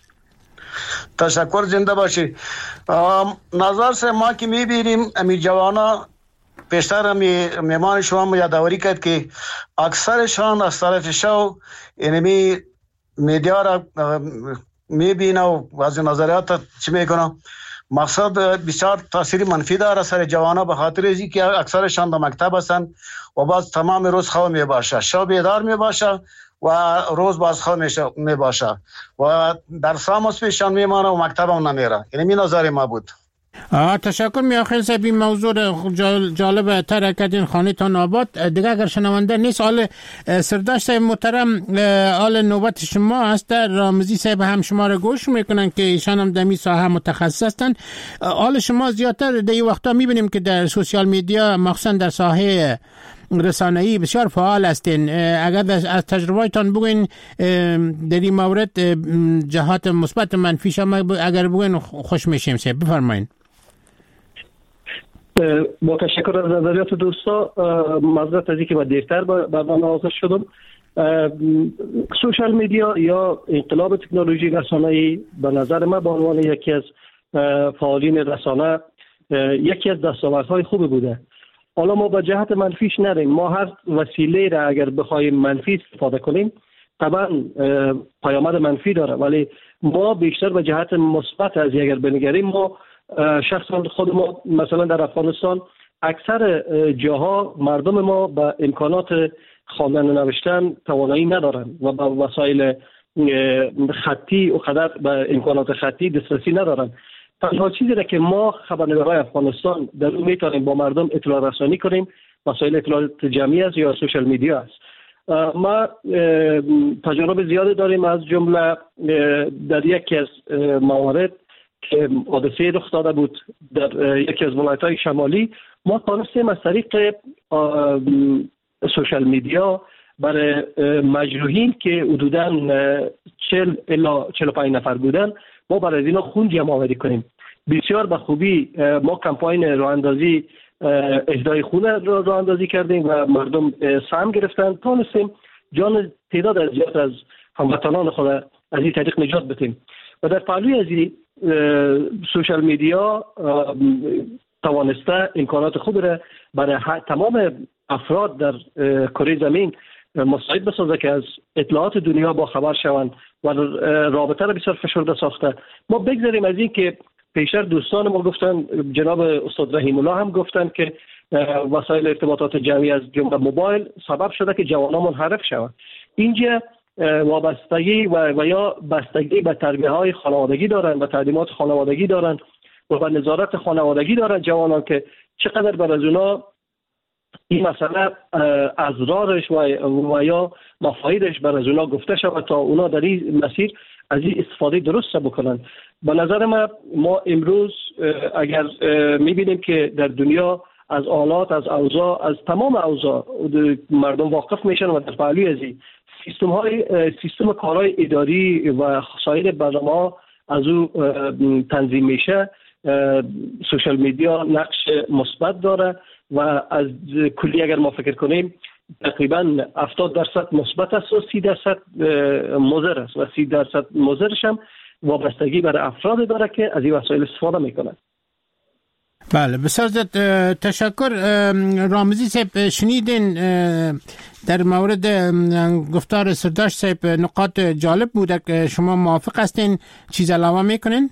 تشکر، زنده باشی. نظر سے ما که میبینیم امی جوانا پیشتر امی مهمان شما یادآوری کرد که اکثرشان از طرف شو اینمی میدیا را میبینه و از نظریات چی میکنه. مقصد بسیار تاثیر منفی داره سر جوانا به خاطر ازی که اکثرشان در مکتب هستن و باز تمام روز خواب میباشه، شب بیدار میباشه و روز باز خواب میباشه و در سامس پیشان میمانه و مکتب هم نمیره. اینمی نظر ما بود. تشکر میاخر صاحب. این موضوع جالب تر کردین، خانه تان آباد. دیگه اگر شنونده نیست، آل سرداشت صاحب محترم، آل نوبت شما هست. رامزی صاحب هم شما رو گوش میکنن که ایشان هم دمی ساحه متخصص هستن. آل شما زیادتر در این وقتا میبینیم که در سوشیال میدیا مخصوصا در ساحه رسانه‌ای بسیار فعال هستین. اگر از تجربه‌تان بگوین در این مورد جهات مثبت منفی شما اگر بگوین خوش میشیم. صاحب بفرمایید. با تشکر از نظریات دوستا. معذرت از اینکه من دیرتر برنامه حاضر شدم. سوشال میدیا یا انقلاب تکنولوژی رسانه‌ای به نظر من به عنوان یکی از فعالین رسانه یکی از دستاوردهای خوب بوده. حالا ما به جهت منفیش نریم. ما هر وسیله را اگر بخوایم منفی استفاده کنیم طبعا پیامد منفی داره، ولی ما بیشتر به جهت مثبت از اگر بنگریم، ما شخصا خود ما مثلا در افغانستان اکثر جاها مردم ما به امکانات خواندن و نوشتن توانایی ندارن و به وسایل خطی و قدر به امکانات خطی دسترسی ندارن. تنها چیزی را که ما خبرنگارای افغانستان در اون میتونیم با مردم اطلاع رسانی کنیم وسایل اطلاعات جمعی است یا سوشال میدیا است. ما تجربه زیاده داریم، از جمله در یکی از موارد که حادثه رخ داده بود در یکی از ولایت‌های شمالی، ما تانستیم از طریق سوشال میدیا برای مجروحین که حدوداً چهل الی چهل و پنج نفر بودن، ما برای اینا خون جمع آوری کنیم. بسیار به خوبی ما کمپاین راه اندازی اهدای خون را راه اندازی کردیم و مردم سهم گرفتن. تانستیم جان تعداد از زیاد از هموطنان خود از این طریق نجات بدیم. و در پهلوی از این سوشال میدیا توانسته امکانات خوب را برای تمام افراد در کره زمین مساعد بسازه که از اطلاعات دنیا با خبر شوند و رابطه را بسیار فشرده ساخته. ما بگذاریم از این که پیشتر دوستان ما گفتن، جناب استاد رحیم الله هم گفتن که وسایل ارتباطات جمعی از جمله موبایل سبب شده که جوانان منحرف شوند. اینجا وابستگی و, و یا بستگی به تربیه های خانوادگی دارن، به تعلیمات خانوادگی دارن و به نظارت خانوادگی دارن جوانان که چقدر بر از اونا این مسئله اضرارش و, و یا مفایدش بر از اونا گفته شود تا اونا در این مسیر از این استفاده درست بکنن. به نظر من ما امروز اگر میبینیم که در دنیا از آلات، از اوضاع، از تمام اوضاع مردم واقف میشن و در پهلوی از این سیستم های سیستم کارهای اداری و سایر برنامه از او تنظیم میشه، سوشال میدیا نقش مثبت داره و از کلی اگر ما فکر کنیم تقریبا هفتاد درصد مثبت است و سی درصد مضر است و سی درصد مضرش هم وابستگی برای افراد داره که از این وسایل استفاده میکنن. بله بسیار تشکر. رامزی صاحب شنیدین در مورد گفتار سرداشت صاحب نقاط جالب بوده که شما موافق هستین؟ چیز علاوه میکنین؟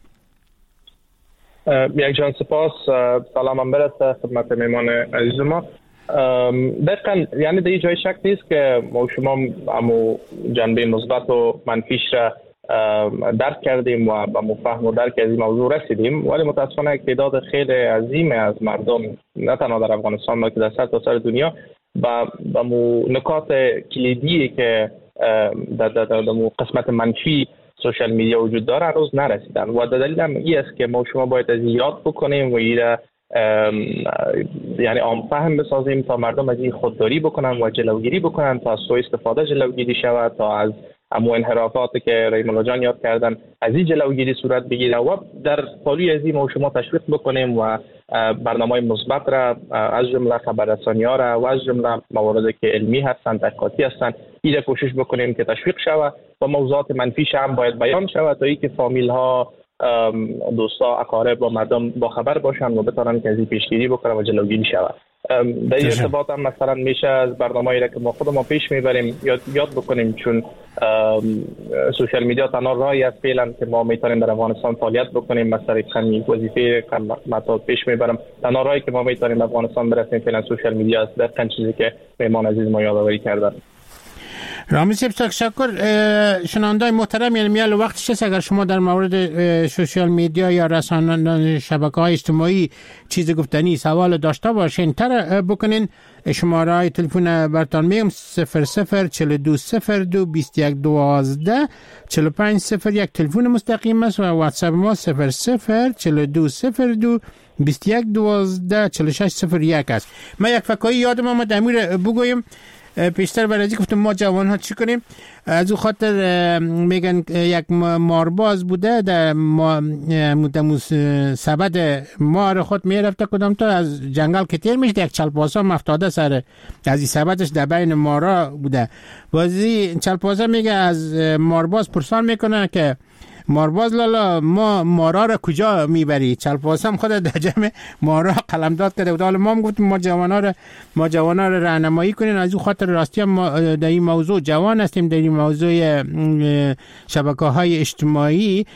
یک جان سپاس. سلامم برسه خدمت میمان عزیز ما. دقیقا یعنی در جای شک نیست که ما شما امو جنبه مثبت و منفیش را درک کردیم و به مفهوم و درک از این موضوع رسیدیم، ولی متاسفانه یک تعداد خیلی عظیم از مردم نه تنها در افغانستان بلکه در سرتاسر دنیا با به نکات کلیدی که در در در قسمت منفی سوشال میدیا وجود داره هنوز نرسیدن و دلیل هم این است که ما شما باید از یاد بکنیم و این یعنی عام فهم بسازیم تا مردم از این خودداری بکنن و جلوگیری بکنن، تا از سوء استفاده جلوگیری شود، تا از امو انحرافاتی که رحیم الله جان یاد کردن از این جلوگیری صورت بگیره و در پالوی از این ما شما تشویق بکنیم و برنامه‌های مثبت را از جمله خبررسانی‌ها را و از جمله مواردی که علمی هستند، تحقیقاتی هستند، این کوشش بکنیم که تشویق شود و موضوعات منفیش هم باید بیان شود تا اینکه فامیل‌ها، دوستا، اقارب و مردم با خبر باشن و بتونن که از این پیشگیری بکنن و جلوگیری شود. در این ارتباط هم مثلا میشه از برنامه‌ای را که ما خود ما پیش میبریم یاد یاد بکنیم، چون سوشال میدیا تنها راهی است فعلا که ما میتونیم در افغانستان فعالیت بکنیم. مثلا همین وظیفه که ما پیش میبرم تنها راهی که ما میتونیم افغانستان برسیم فعلا سوشال میدیا است. در چیزی که مهمان عزیز ما یادآوری کردن. رامیز تشکر. شنوندای محترم، یعنی میال وقتش است اگر شما در مورد سوشال میدیا یا رسانه شبکه‌های اجتماعی چیز گفتنی سوال داشته باشین تر بکنین. شماره های تلفن برتان میگم صفر صفر چهل و دو صفر دو بیست و یک دوازده چهل و پنج صفر یک تلفن مستقیم است و واتساپ ما صفر صفر چهل و دو صفر دو بیست و یک دوازده چهل و شش صفر یک است. من یک فکایی یادم آمد امیر بگویم. پیشتر برای گفتم ما جوان ها چی کنیم، از او خاطر میگن یک مارباز بوده در مدموس سبد مار خود میرفته کدام تا از جنگل که تیر میشده یک چلپاسا مفتاده سر از این سبدش در بین مارا بوده. بازی چلپاسا میگه از مارباز پرسان میکنه که مارباز لالا ما مارا را کجا میبری؟ چلپاسم خود در جمع مارا قلمداد کرده بود. حالا ما هم گفتیم ما جوانا را ما جوانا را راهنمایی کنین. از اون خاطر راستی ما در این موضوع جوان هستیم، در این موضوع شبکه‌های اجتماعی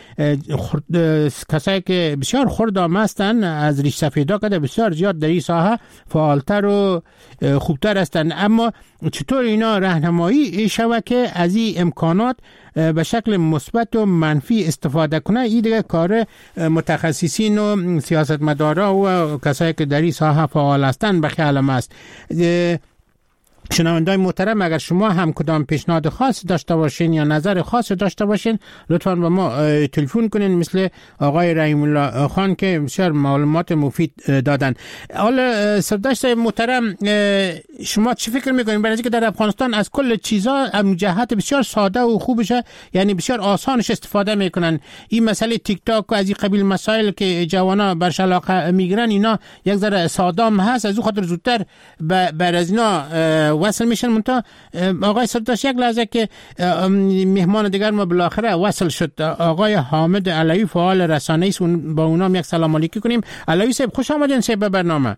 کسایی که بسیار خردام هستن از ریش سفیدا کرده بسیار زیاد در این ساحه فعالتر و خوبتر هستن. اما چطور اینا راهنمایی شود که از این امکانات به شکل مثبت و منفی استفاده کنه؟ این دیگه کار متخصصین و سیاستمدارا و کسایی که در این ساحه فعال هستن به خیالم است. شنوندای محترم، اگر شما هم کدام پیشنهاد خاص داشته باشین یا نظر خاص داشته باشین لطفاً به ما تلفن کنین، مثل آقای رحیم الله خان که بسیار معلومات مفید دادن. حالا سرداشت محترم، شما چی فکر میکنین برای اینکه در افغانستان از کل چیزا جهت بسیار ساده و خوبشه، یعنی بسیار آسانش استفاده میکنن؟ این مسئله تیک تاک و از این قبیل مسائل که جوانا برش علاقه میگیرن اینا یک ذره سادام هست، از اون خاطر زودتر بر از اینا وصل میشن. منتها آقای سرداشت یک لحظه که مهمان دیگر ما بالاخره وصل شد، آقای حامد علوی فعال رسانه‌ای است، با اونام یک سلام علیکی کنیم. علوی صاحب خوش آمدین صاحب به برنامه.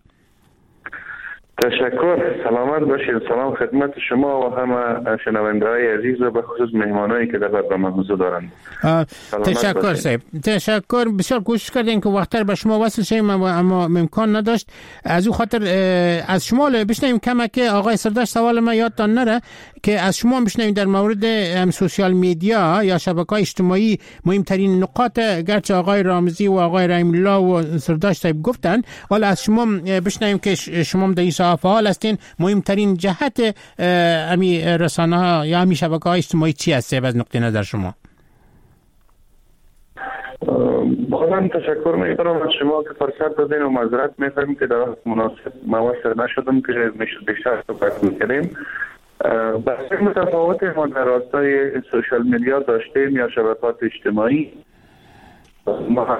تشکر، سلامت باشید. سلام خدمت شما و همه شنونده‌های عزیز و به خصوص مهمانایی که در برنامه حضور دارند. تشکر صاحب، تشکر. بسیار کوشش کردین که وقتر به شما وصل شیم اما امکان نداشت. از او خاطر از شما بشنویم کمک که آقای سرداشت سوال ما یادتان نره که از شما بشنویم در مورد سوشال میدیا یا شبکه‌های اجتماعی مهمترین نقاط، گرچه آقای رامزی و آقای رحیم الله و سرداشت صاحب گفتن، ولی از شما بشنویم که شما در این فعال هستین، مهمترین جهت امی رسانه ها یا امی شبکه های اجتماعی چی هست از نقطه نظر شما؟ بازم تشکر میکنم از شما که فرصت دادین و معذرت میخوایم که در وقت مناسب موثر نشدم که میشد بیشتر صحبت میکنیم. بحث متفاوت ما در راستای سوشال میدیا داشتیم یا شبکات اجتماعی. ما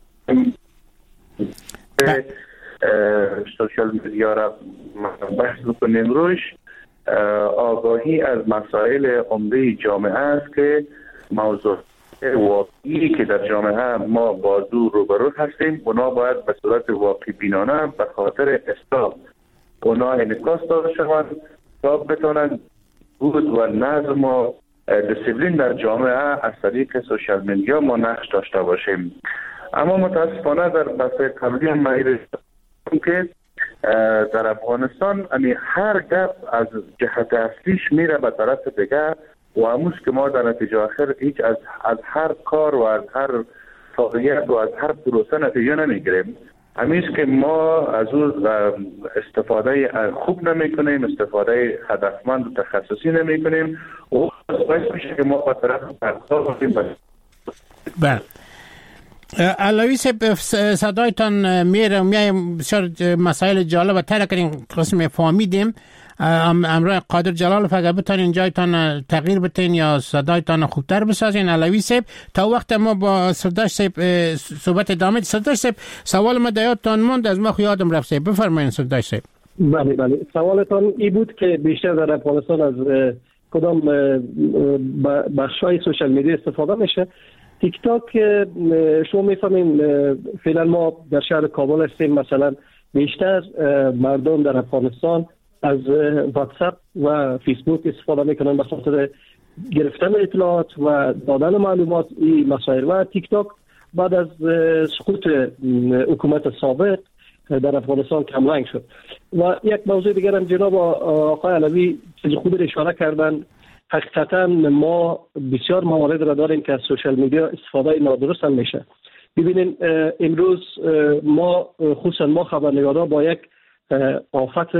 سوشال میدیا را بحث بکنیم روش. آگاهی از مسائل عمده جامعه است که موضوع واقعی که در جامعه ما با دو روبرو هستیم، اونا باید به صورت واقعی بینانه به خاطر اصلاح اونا انعکاس داده شوند تا بتونن بود و نظم و دیسیپلین در جامعه از طریق سوشال میدیا ما نقش داشته باشیم. اما متاسفانه در بحث قبلی هم مایل که در افغانستان یعنی هر گپ از جهت اصلیش میره به طرف دیگه و هموش که ما در نتیجه آخر هیچ از از هر کار و از هر فعالیت و از هر پروسه نتیجه نمیگیریم. همیشه که ما از اون استفاده خوب نمی کنیم، استفاده هدفمند و تخصصی نمی کنیم و باعث میشه که ما به طرف پرکار باشیم. بله. علوی صاحب صدایتان میره و میایم، بسیار مسائل جالب تر کردیم، قسم فهمیدیم. امروز قادر جلال اگر بتانین جایتان تغییر بتین یا صدایتان خوبتر بسازین. علوی صاحب تا وقت ما با سرداشت صاحب صحبت ادامه. سرداشت صاحب سوال ما دیاتان موند از ما یادم رفت صاحب، بفرمایید سرداشت صاحب. بله بله، سوالتان این بود که بیشتر در افغانستان از کدام بخش‌های سوشال میدیا استفاده میشه. تیک تاک شما میفهمین فعلا ما در شهر کابل هستیم، مثلا بیشتر مردم در افغانستان از واتساپ و فیسبوک استفاده میکنن به خاطر گرفتن اطلاعات و دادن معلومات این مسائل. و تیک تاک بعد از سقوط حکومت سابق در افغانستان کمرنگ شد. و یک موضوع دیگر هم جناب آقای علوی خود اشاره کردن حقیقتا ما بسیار موارد را داریم که از سوشال میدیا استفاده نادرست هم میشه. ببینید امروز ما خصوصا ما خبرنگارا با یک آفت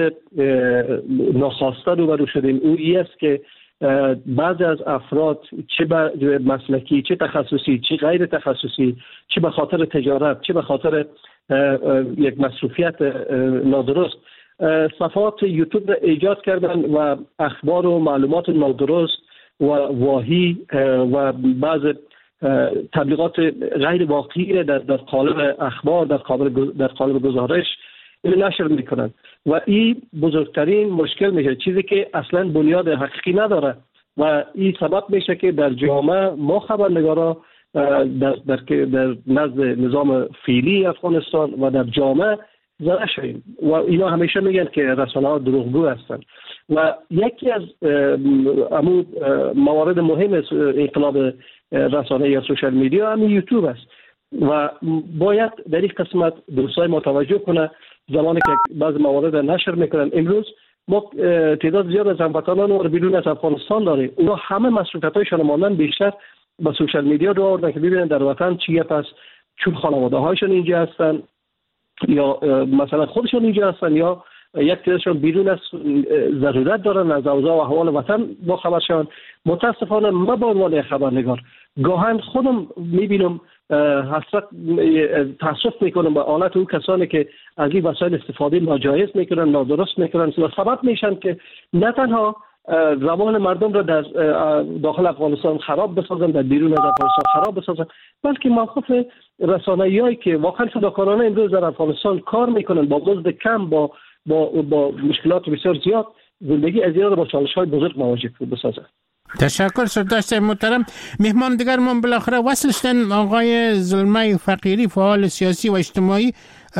ناخواسته روبرو شدیم. اون این است که بعضی از افراد چه به مسلکی، چه تخصصی، چه غیر تخصصی، چه به خاطر تجارت، چه به خاطر یک مصروفیت نادرست، صفحات یوتیوب را ایجاد کردن و اخبار و معلومات نادرست و واهی و بعض تبلیغات غیر واقعی در در قالب اخبار، در قالب در قالب گزارش این نشر میکنن و این بزرگترین مشکل میشه، چیزی که اصلا بنیاد حقیقی نداره و این سبب میشه که در جامعه ما خبرنگارا در در در نزد نظام فعلی افغانستان و در جامعه زده شویم و اینا همیشه میگن که رسانه‌ها دروغگو هستند و یکی از امو موارد مهم انقلاب رسانه یا سوشال میدیا همین یوتیوب است و باید در این قسمت دوستای ما توجه کنه. زمانی که بعض موارد نشر میکنن، امروز ما تعداد زیاد از هموطنان رو بیرون از افغانستان داریم، اونا همه مسئولیت‌هایشون مانند بیشتر با سوشال میدیا رو آوردن که ببینن در وطن چیه، پس چون خانواده هاشون اینجا هستن یا مثلا خودشون اینجا هستن یا یک تعدادشون بیرون از ضرورت دارن از اوضاع و احوال وطن با خبر شون. متاسفانه ما به عنوان خبرنگار گاهن خودم میبینم حسرت تاسف میکنم به حالت اون کسانی که از این وسایل استفاده ناجایز میکنن، نادرست میکنن و سبب میشن که نه تنها روان مردم را در داخل افغانستان خراب بسازن، در بیرون از افغانستان خراب بسازن، بلکه موقف رسانه‌ای که واقعا فداکارانه امروز در افغانستان کار میکنن با مزد کم، با با با مشکلات بسیار زیاد، زندگی از اینا را با چالش‌های بزرگ مواجه بسازن. تشکر سرداشت محترم. مهمان دیگر من بالاخره وصل شدن آقای زلمه فقیری، فعال سیاسی و اجتماعی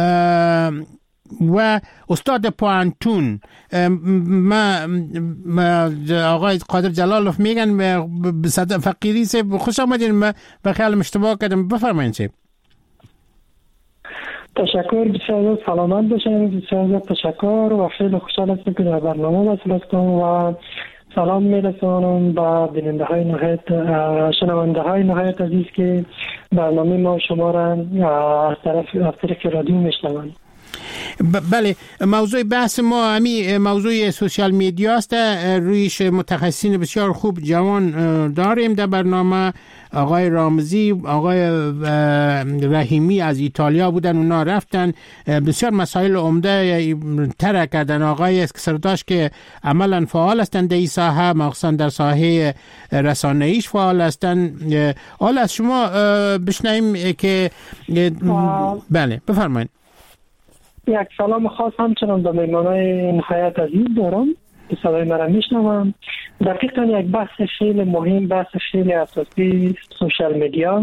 و استاد پوانتون. ما, ما آقای قادر جلالوف میگن به صد فقیری سے خوش آمدین. ما به خیالم اشتباه کردم، بفرمایید. سه تشکر، بسیار سلامت باشید. بسیار تشکر و خیلی خوشحال هستم که در برنامه وصل هستم و سلام میرسانم به بیننده های نهایت شنونده های نهایت عزیز که برنامه ما شما را از طرف از طریق رادیو میشنوند. بله، موضوع بحث ما همین موضوع سوشال میدیا است. رویش متخصصین بسیار خوب جوان داریم در برنامه. آقای رامزی، آقای رحیمی از ایتالیا بودن، اونا رفتن بسیار مسائل عمده طرح کردن. آقای سرداش که عملا فعال هستند در این ساحه، مخصوصا در ساحه رسانه‌ایش فعال هستند. حالا از شما بشنویم که بله بفرمایید. یک سلام خاص همچنان به مهمانای نهایت عزیز دارم که صدای مرا میشنوم. دقیقا یک بحث خیلی مهم، بحث خیلی اساسی سوشال میدیا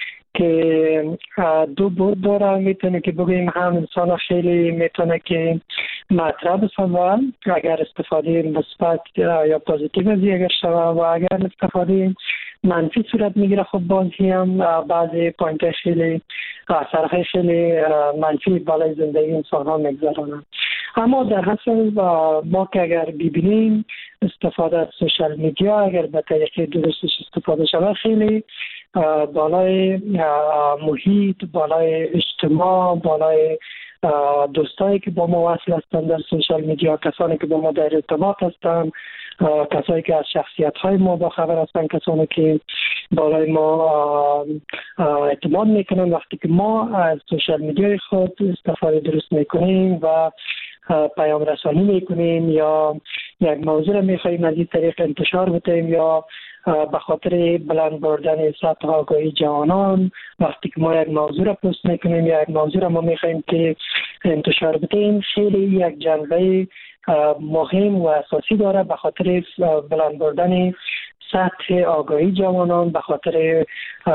که دو بود داره. میتونه که بگویم هم انسان خیلی میتونه که مطرح بسازه اگر استفاده مثبت یا پوزیتیو از اگر شوه و اگر استفاده منفی صورت میگیره خب بازی هم بعضی پوینت خیلی اثرهای خیلی منفی بالای زندگی انسان ها میگذارن. اما در حاصل ما که اگر ببینیم استفاده از سوشال میدیا اگر به طریق درستش استفاده شود خیلی بالای محیط، بالای اجتماع، بالای دوستایی که با ما وصل هستند در سوشال میدیا، کسانی که با ما در ارتباط هستند، کسایی که از شخصیت های ما با خبر هستند، کسانی که بالای ما اعتماد میکنن. وقتی که ما از سوشال میدیا خود استفاده درست میکنیم و پیام رسانی میکنیم یا یک موضوع را میخواهیم از این طریق انتشار بدیم یا به خاطر بلند بردن سطح آگاهی جوانان، وقتی که ما یک موضوع را پست میکنیم یا یک موضوع را ما میخواهیم که انتشار بدیم، خیلی یک جنبه مهم و اساسی داره به خاطر بلند بردن سطح آگاهی جوانان، به خاطر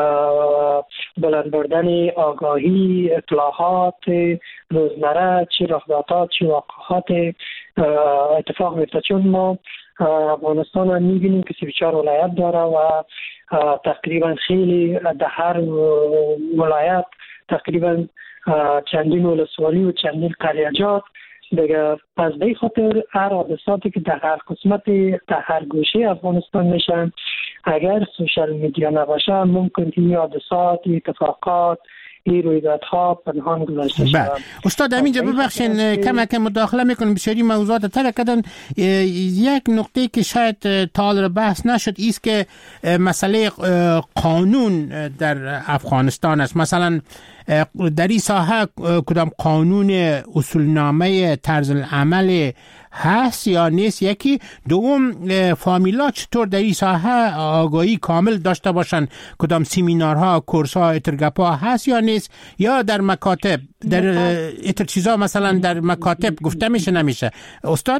بلند بردن آگاهی اطلاعات روزمره، چی رخدادها چی واقعات اتفاق میفته. چون ما افغانستان هم میبینیم که سی و چهار ولایت داره و تقریبا خیلی در هر ولایت تقریبا چندین ولسوالی و چندین قریجات دیگه از به خاطر هر حادثاتی که در هر قسمت در هر گوشه افغانستان میشن، اگر سوشال میدیا نباشه ممکن این حادثات، اتفاقات، این رویدادها پنهان گذاشته شد. بله استاد همینجا ببخشین کم کم مداخله میکنم، بسیاری موضوعات تر کردن. یک نقطه که شاید تا بحث نشد ایست که مسئله قانون در افغانستان است. مثلا در این ساحه کدام قانون اصولنامه طرز العمل هست یا نیست؟ یکی. دوم فامیلا چطور در این ساحه آگاهی کامل داشته باشن؟ کدام سیمینارها، کورسها، اترگپا هست یا نیست؟ یا در مکاتب در اتر چیزا مثلا در مکاتب گفته میشه نمیشه؟ استاد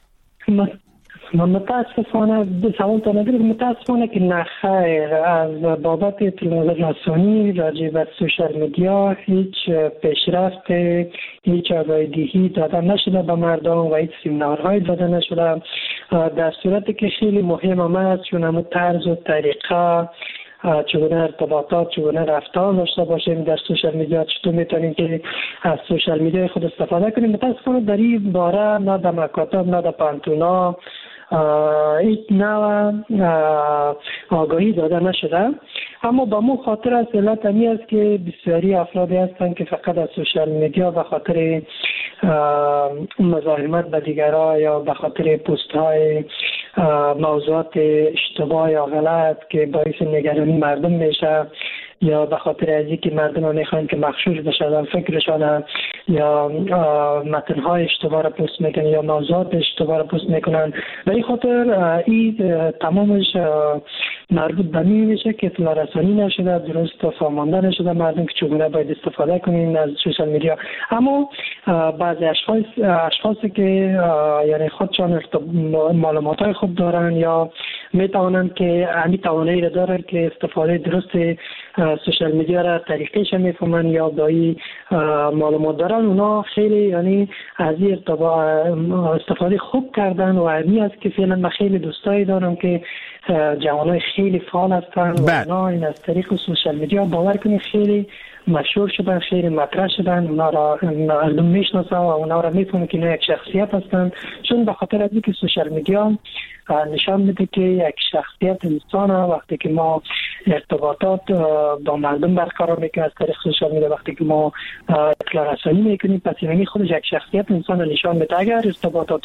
متاسفانه به سوال تا نگرد متاسفانه که نخیر از بابت تلویزیون رسانی راجع به سوشال میدیا هیچ پیشرفت، هیچ آگاهی داده نشده به مردم و هیچ سیمینارهای داده نشده، در صورتی که خیلی مهم هم است چون همون طرز و طریقه چگونه ارتباطات، چگونه رفتار داشته باشیم در سوشال میدیا، چطور میتونیم که از سوشال میدیا خود استفاده کنیم. متاسفانه در این باره نه در مکاتب نه در پانتونا هیچ نوع آگاهی داده نشده. اما با مو خاطر از علت همی است که بسیاری افرادی هستند که فقط از سوشال میدیا به خاطر مزاحمت به دیگرها یا به خاطر پست های موضوعات اشتباه یا غلط که باعث نگرانی مردم میشه یا به خاطر از اینکه مردم ها میخوان که مغشوش بشن فکرشان یا متنهای اشتباه را پست میکنن یا موضوعات اشتباه را پست میکنن، به این خاطر این تمامش مربوط به می میشه که اطلاع رسانی نشده، درست فهمانده نشده مردم که چگونه باید استفاده کنین از سوشال میدیا. اما بعضی اشخاص اشخاصی که یعنی خودشان معلومات های خوب دارن یا میتوانند که همین توانایی را دارن که استفاده درست سوشال میدیا را طریقش میفهمن یا دایی معلومات دارن، اونا خیلی یعنی از این استفاده خوب کردن و همین است که فعلا من خیلی دوستایی دارم که جوانای خیلی فعال هستن و اونا این از طریق سوشال میدیا باور کنید خیلی مشهور شدن، خیلی مطرح شدن، اونا را مردم میشناسن و اونا را میفهمن که اینا یک شخصیت هستن، چون به خاطر از اینکه سوشال میدیا نشان میده که یک شخصیت انسان وقتی که ما ارتباطات با مردم برقرار میکنیم از طریق سوشال میدیا، وقتی که ما اطلاع رسانی میکنیم، پس یعنی خودش یک شخصیت انسان نشان میده. اگر ارتباطات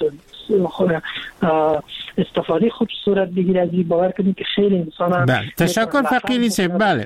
استفاده خوب صورت بگیره از این باور کنید که خیلی انسان. بله تشکر فقیری صاحب. بله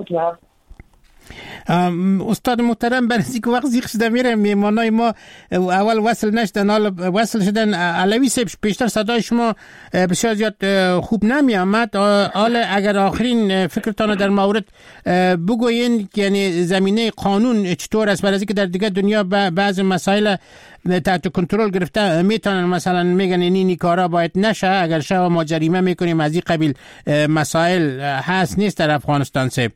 استاد محترم، برای اینکه وقت زیخ شده میره میمانای ما اول وصل نشدن، حالا وصل شدن. علوی صاحب پیشتر صدای شما بسیار زیاد خوب نمی آمد، حالا اگر آخرین فکرتان در مورد بگوین که یعنی زمینه قانون چطور است، برای اینکه در دیگه دنیا بعض مسائل تحت کنترل گرفته میتونن مثلا میگن این کارا باید نشه، اگر شما ما جریمه میکنیم از این قبیل مسائل هست نیست در افغانستان صاحب؟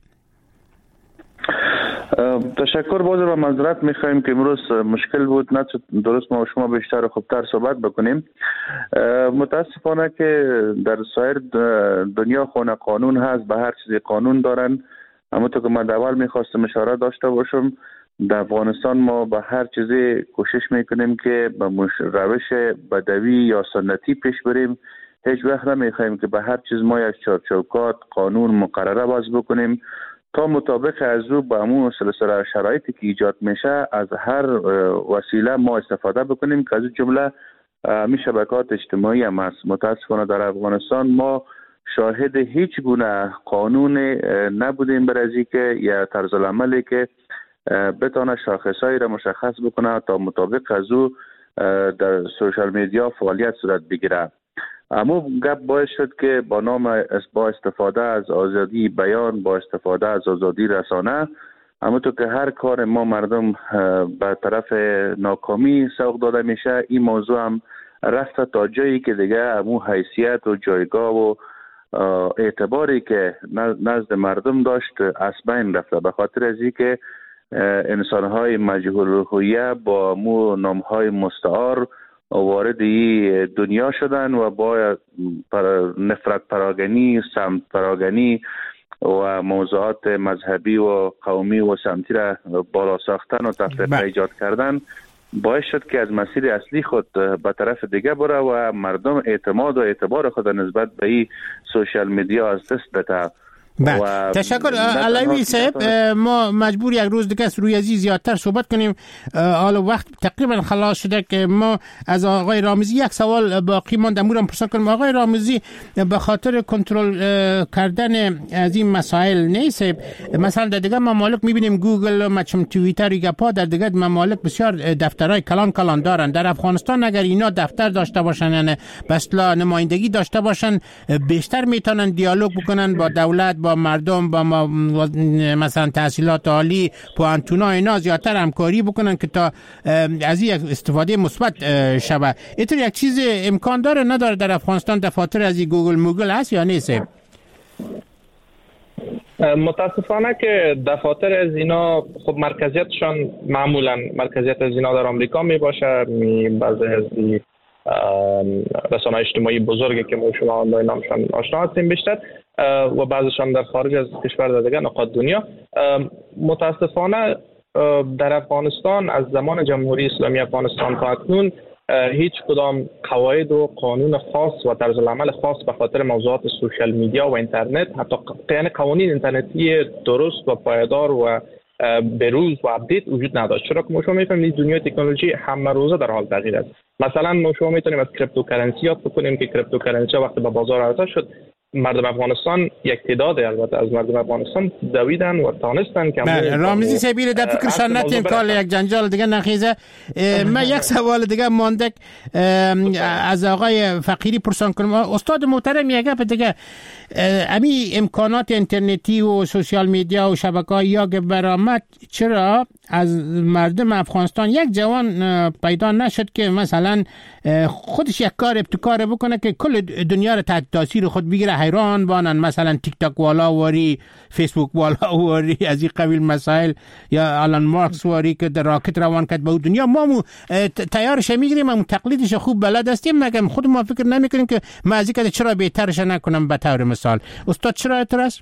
تشکر باز و معذرت میخوایم که امروز مشکل بود، نه درست ما و شما بیشتر و خوبتر صحبت بکنیم. متاسفانه که در سایر دنیا خونه قانون هست، به هر چیزی قانون دارن. اما تو که من اول میخواستم اشاره داشته باشم، در افغانستان ما به هر چیزی کوشش میکنیم که به روش بدوی یا سنتی پیش بریم. هیچ وقت نمیخوایم که به هر چیز ما یک چارچوکات قانون مقرره باز بکنیم تا مطابق از او به همون سلسله شرایطی که ایجاد میشه از هر وسیله ما استفاده بکنیم که از جمله می شبکات اجتماعی هم هست. متاسفانه در افغانستان ما شاهد هیچ گونه قانون نبودیم برای که یا طرز العملی که بتونه شاخصهایی را مشخص بکنه تا مطابق از او در سوشال میدیا فعالیت صورت بگیره. اما گپ باعث شد که با نام با استفاده از آزادی بیان، با استفاده از آزادی رسانه، اما تو که هر کار ما مردم به طرف ناکامی سوق داده میشه، این موضوع هم رفته تا جایی که دیگه همون حیثیت و جایگاه و اعتباری که نزد مردم داشت از بین رفته، به خاطر از اینکه انسان‌های مجهول الهویه با مو نام‌های مستعار وارد این دنیا شدن و با نفرت پراگنی، سمت پراگنی و موضوعات مذهبی و قومی و سمتی را بالا ساختن و تفریق ایجاد کردن باعث شد که از مسیر اصلی خود به طرف دیگه بره و مردم اعتماد و اعتبار خود نسبت به این سوشال میدیا از دست بده. بله تشکر علوی صاحب. ما مجبور یک روز دیگه روی ازی زیادتر صحبت کنیم، حالا وقت تقریبا خلاص شده که ما از آقای رامزی یک سوال باقی مانده امورم پرسان کنیم. آقای رامزی به خاطر کنترل کردن از این مسائل نیست، مثلا در دیگه ممالک میبینیم گوگل مچم توییتر گپا در دیگه ممالک بسیار دفترهای کلان کلان دارن. در افغانستان اگر اینا دفتر داشته باشن یعنی بسلا نمایندگی داشته باشن بیشتر میتونن دیالوگ بکنن با دولت، با مردم، با ما مثلا تحصیلات عالی، پوانتونا، اینا زیادتر همکاری بکنن که تا از این استفاده مثبت شوه. اینطور یک چیز امکان داره نداره در افغانستان دفاتر از این گوگل موگل هست یا نیست؟ متاسفانه که دفاتر از اینا خب مرکزیتشان معمولا مرکزیت از اینا در آمریکا می باشه، می بعضی از رسانه‌های اجتماعی بزرگی که ما شما با نامشان آشنا هستیم بیشتر و بعضشان در خارج از کشور در دیگه نقاط دنیا. متاسفانه در افغانستان از زمان جمهوری اسلامی افغانستان تا اکنون هیچ کدام قواعد و قانون خاص و طرز العمل خاص به خاطر موضوعات سوشال میدیا و اینترنت، حتی یعنی قوانین اینترنتی درست و پایدار و بروز و اپدیت وجود نداشت. چرا که ما شما میفهمید دنیای تکنولوژی همه روزه در حال تغییر است. مثلا ما شما میتونیم از کریپتوکارنسی یاد بکنیم که کریپتوکارنسی وقتی به بازار عرضه شد مردم افغانستان یک تعداد البته از مردم افغانستان دویدن و تانستن که بله رامزی سبیل در فکرشان نتیم کار یک جنجال دیگه نخیزه. من یک سوال دیگه مانده از آقای فقیری پرسان کنم. استاد محترم یک گپ دیگه، امی امکانات اینترنتی و سوشال میدیا و شبکه‌های یا برآمد چرا از مردم افغانستان یک جوان پیدا نشد که مثلا خودش یک کار ابتکار بکنه که کل دنیا رو تحت تاثیر خود بگیره، حیران بانن، مثلا تیک تاک والا واری، فیسبوک والا واری، از این قبیل مسائل، یا آلان مارکس واری که در راکت روان کرد به دنیا. ما مو تیارش میگیریم، ما تقلیدش خوب بلد هستیم، مگه خود ما فکر نمیکنیم که ما از این چرا بهترش نکنم به طور مثال. استاد چرا اعتراض؟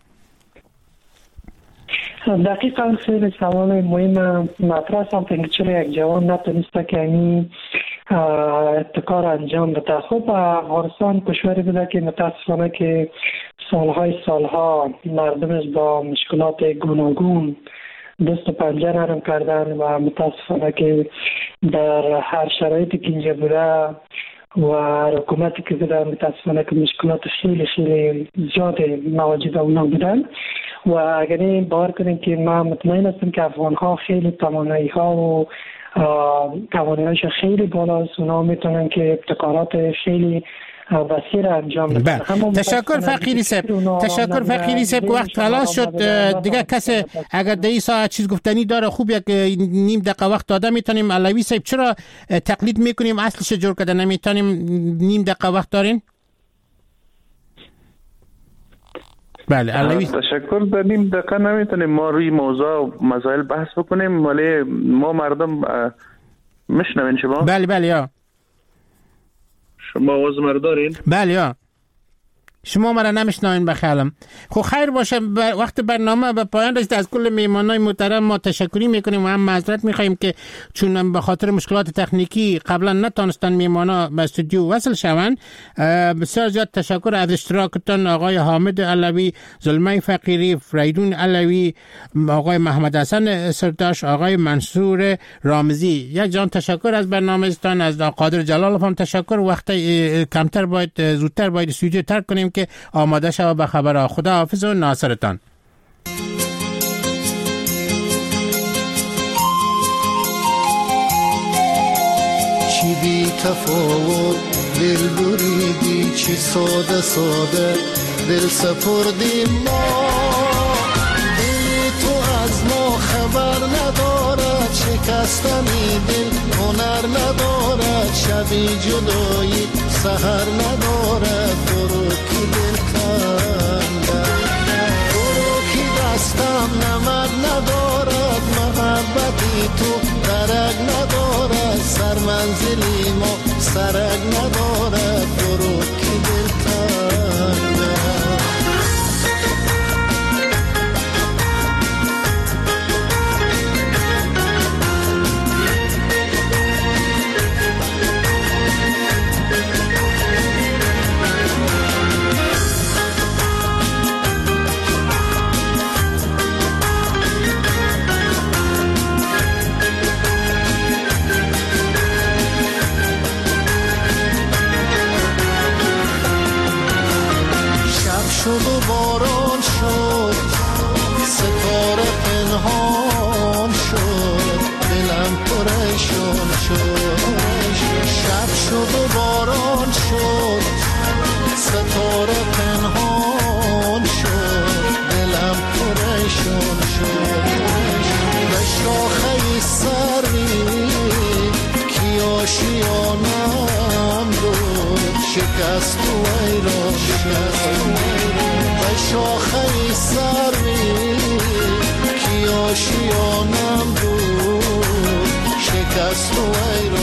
دقیقا خیلی سوال مهم مطرح هستم که چرا یک جوان نتونسته که این ابتکار انجام بده. خب افغانستان کشوری بوده که متاسفانه که سالهای سالها مردمش با مشکلات گوناگون دست و پنجه نرم کردن و متاسفانه که در هر شرایطی که اینجا بوده و حکومتی که بوده متاسفانه که مشکلات خیلی خیلی زیاد مواجه اونا بودن و اگر این باور کنیم که من مطمئن هستم که افغان ها خیلی توانایی ها و تواناییش خیلی بالاست، اونا میتونن که ابتکارات خیلی وسیع انجام بدن. تشکر فقیری صاحب. تشکر فقیری صاحب. وقت خلاص شد دیگه. کسی اگر در این ساعت چیز گفتنی داره خوب یک نیم دقیقه وقت داده میتونیم. علوی صاحب چرا تقلید میکنیم اصلش جور کرده نمیتونیم؟ نیم دقیقه وقت دارین؟ بله علوی. تشکر. در نیم دقیقه نمیتونیم ما روی موضوع و مسائل بحث بکنیم، ولی ما مردم میشنوین شما؟ بله بله یا شما آواز مرا دارین؟ بله یا شما مرا نمیشنوین بخیالم. خب خیر باشه، وقت برنامه به پایان رسید. از کل میهمانای محترم ما تشکری میکنیم و هم معذرت میخوایم که چون به خاطر مشکلات تکنیکی قبلا نتونستن میهمانا به استودیو وصل شوند. بسیار زیاد تشکر از اشتراکتان آقای حامد علوی، زلمه فقیری، فریدون علوی، آقای محمد حسن سرداش، آقای منصور رامزی. یک جان تشکر از برنامه‌تان. از قادر جلالov هم تشکر. وقت کمتر باید زودتر باید استودیو ترک کنیم که آماده شو به خبر. خدا حافظ و ناصرتان. چی بی تفاوت دل بریدی، چی ساده ساده دل سپردی ما. دل تو از ما خبر ندارد، شکستنی دل هنر ندارد، شبی جدایی سحر ندارد. برو کی دل خنده، برو کی دستم نمد ندارد، محبتی تو درک ندارد، سر منزلی ما سرک ندارد. برو کی دل خنده. شد و باران شد، ستاره پنهان شد، دلم پریشان شد. شب شد و باران شد، ستاره پنهان شد، دلم پریشان شد. به شاخه سری کی آشیانم بود، شکست و ویران شد. به شاخه سری کی آشیانم بود، شکست و ویران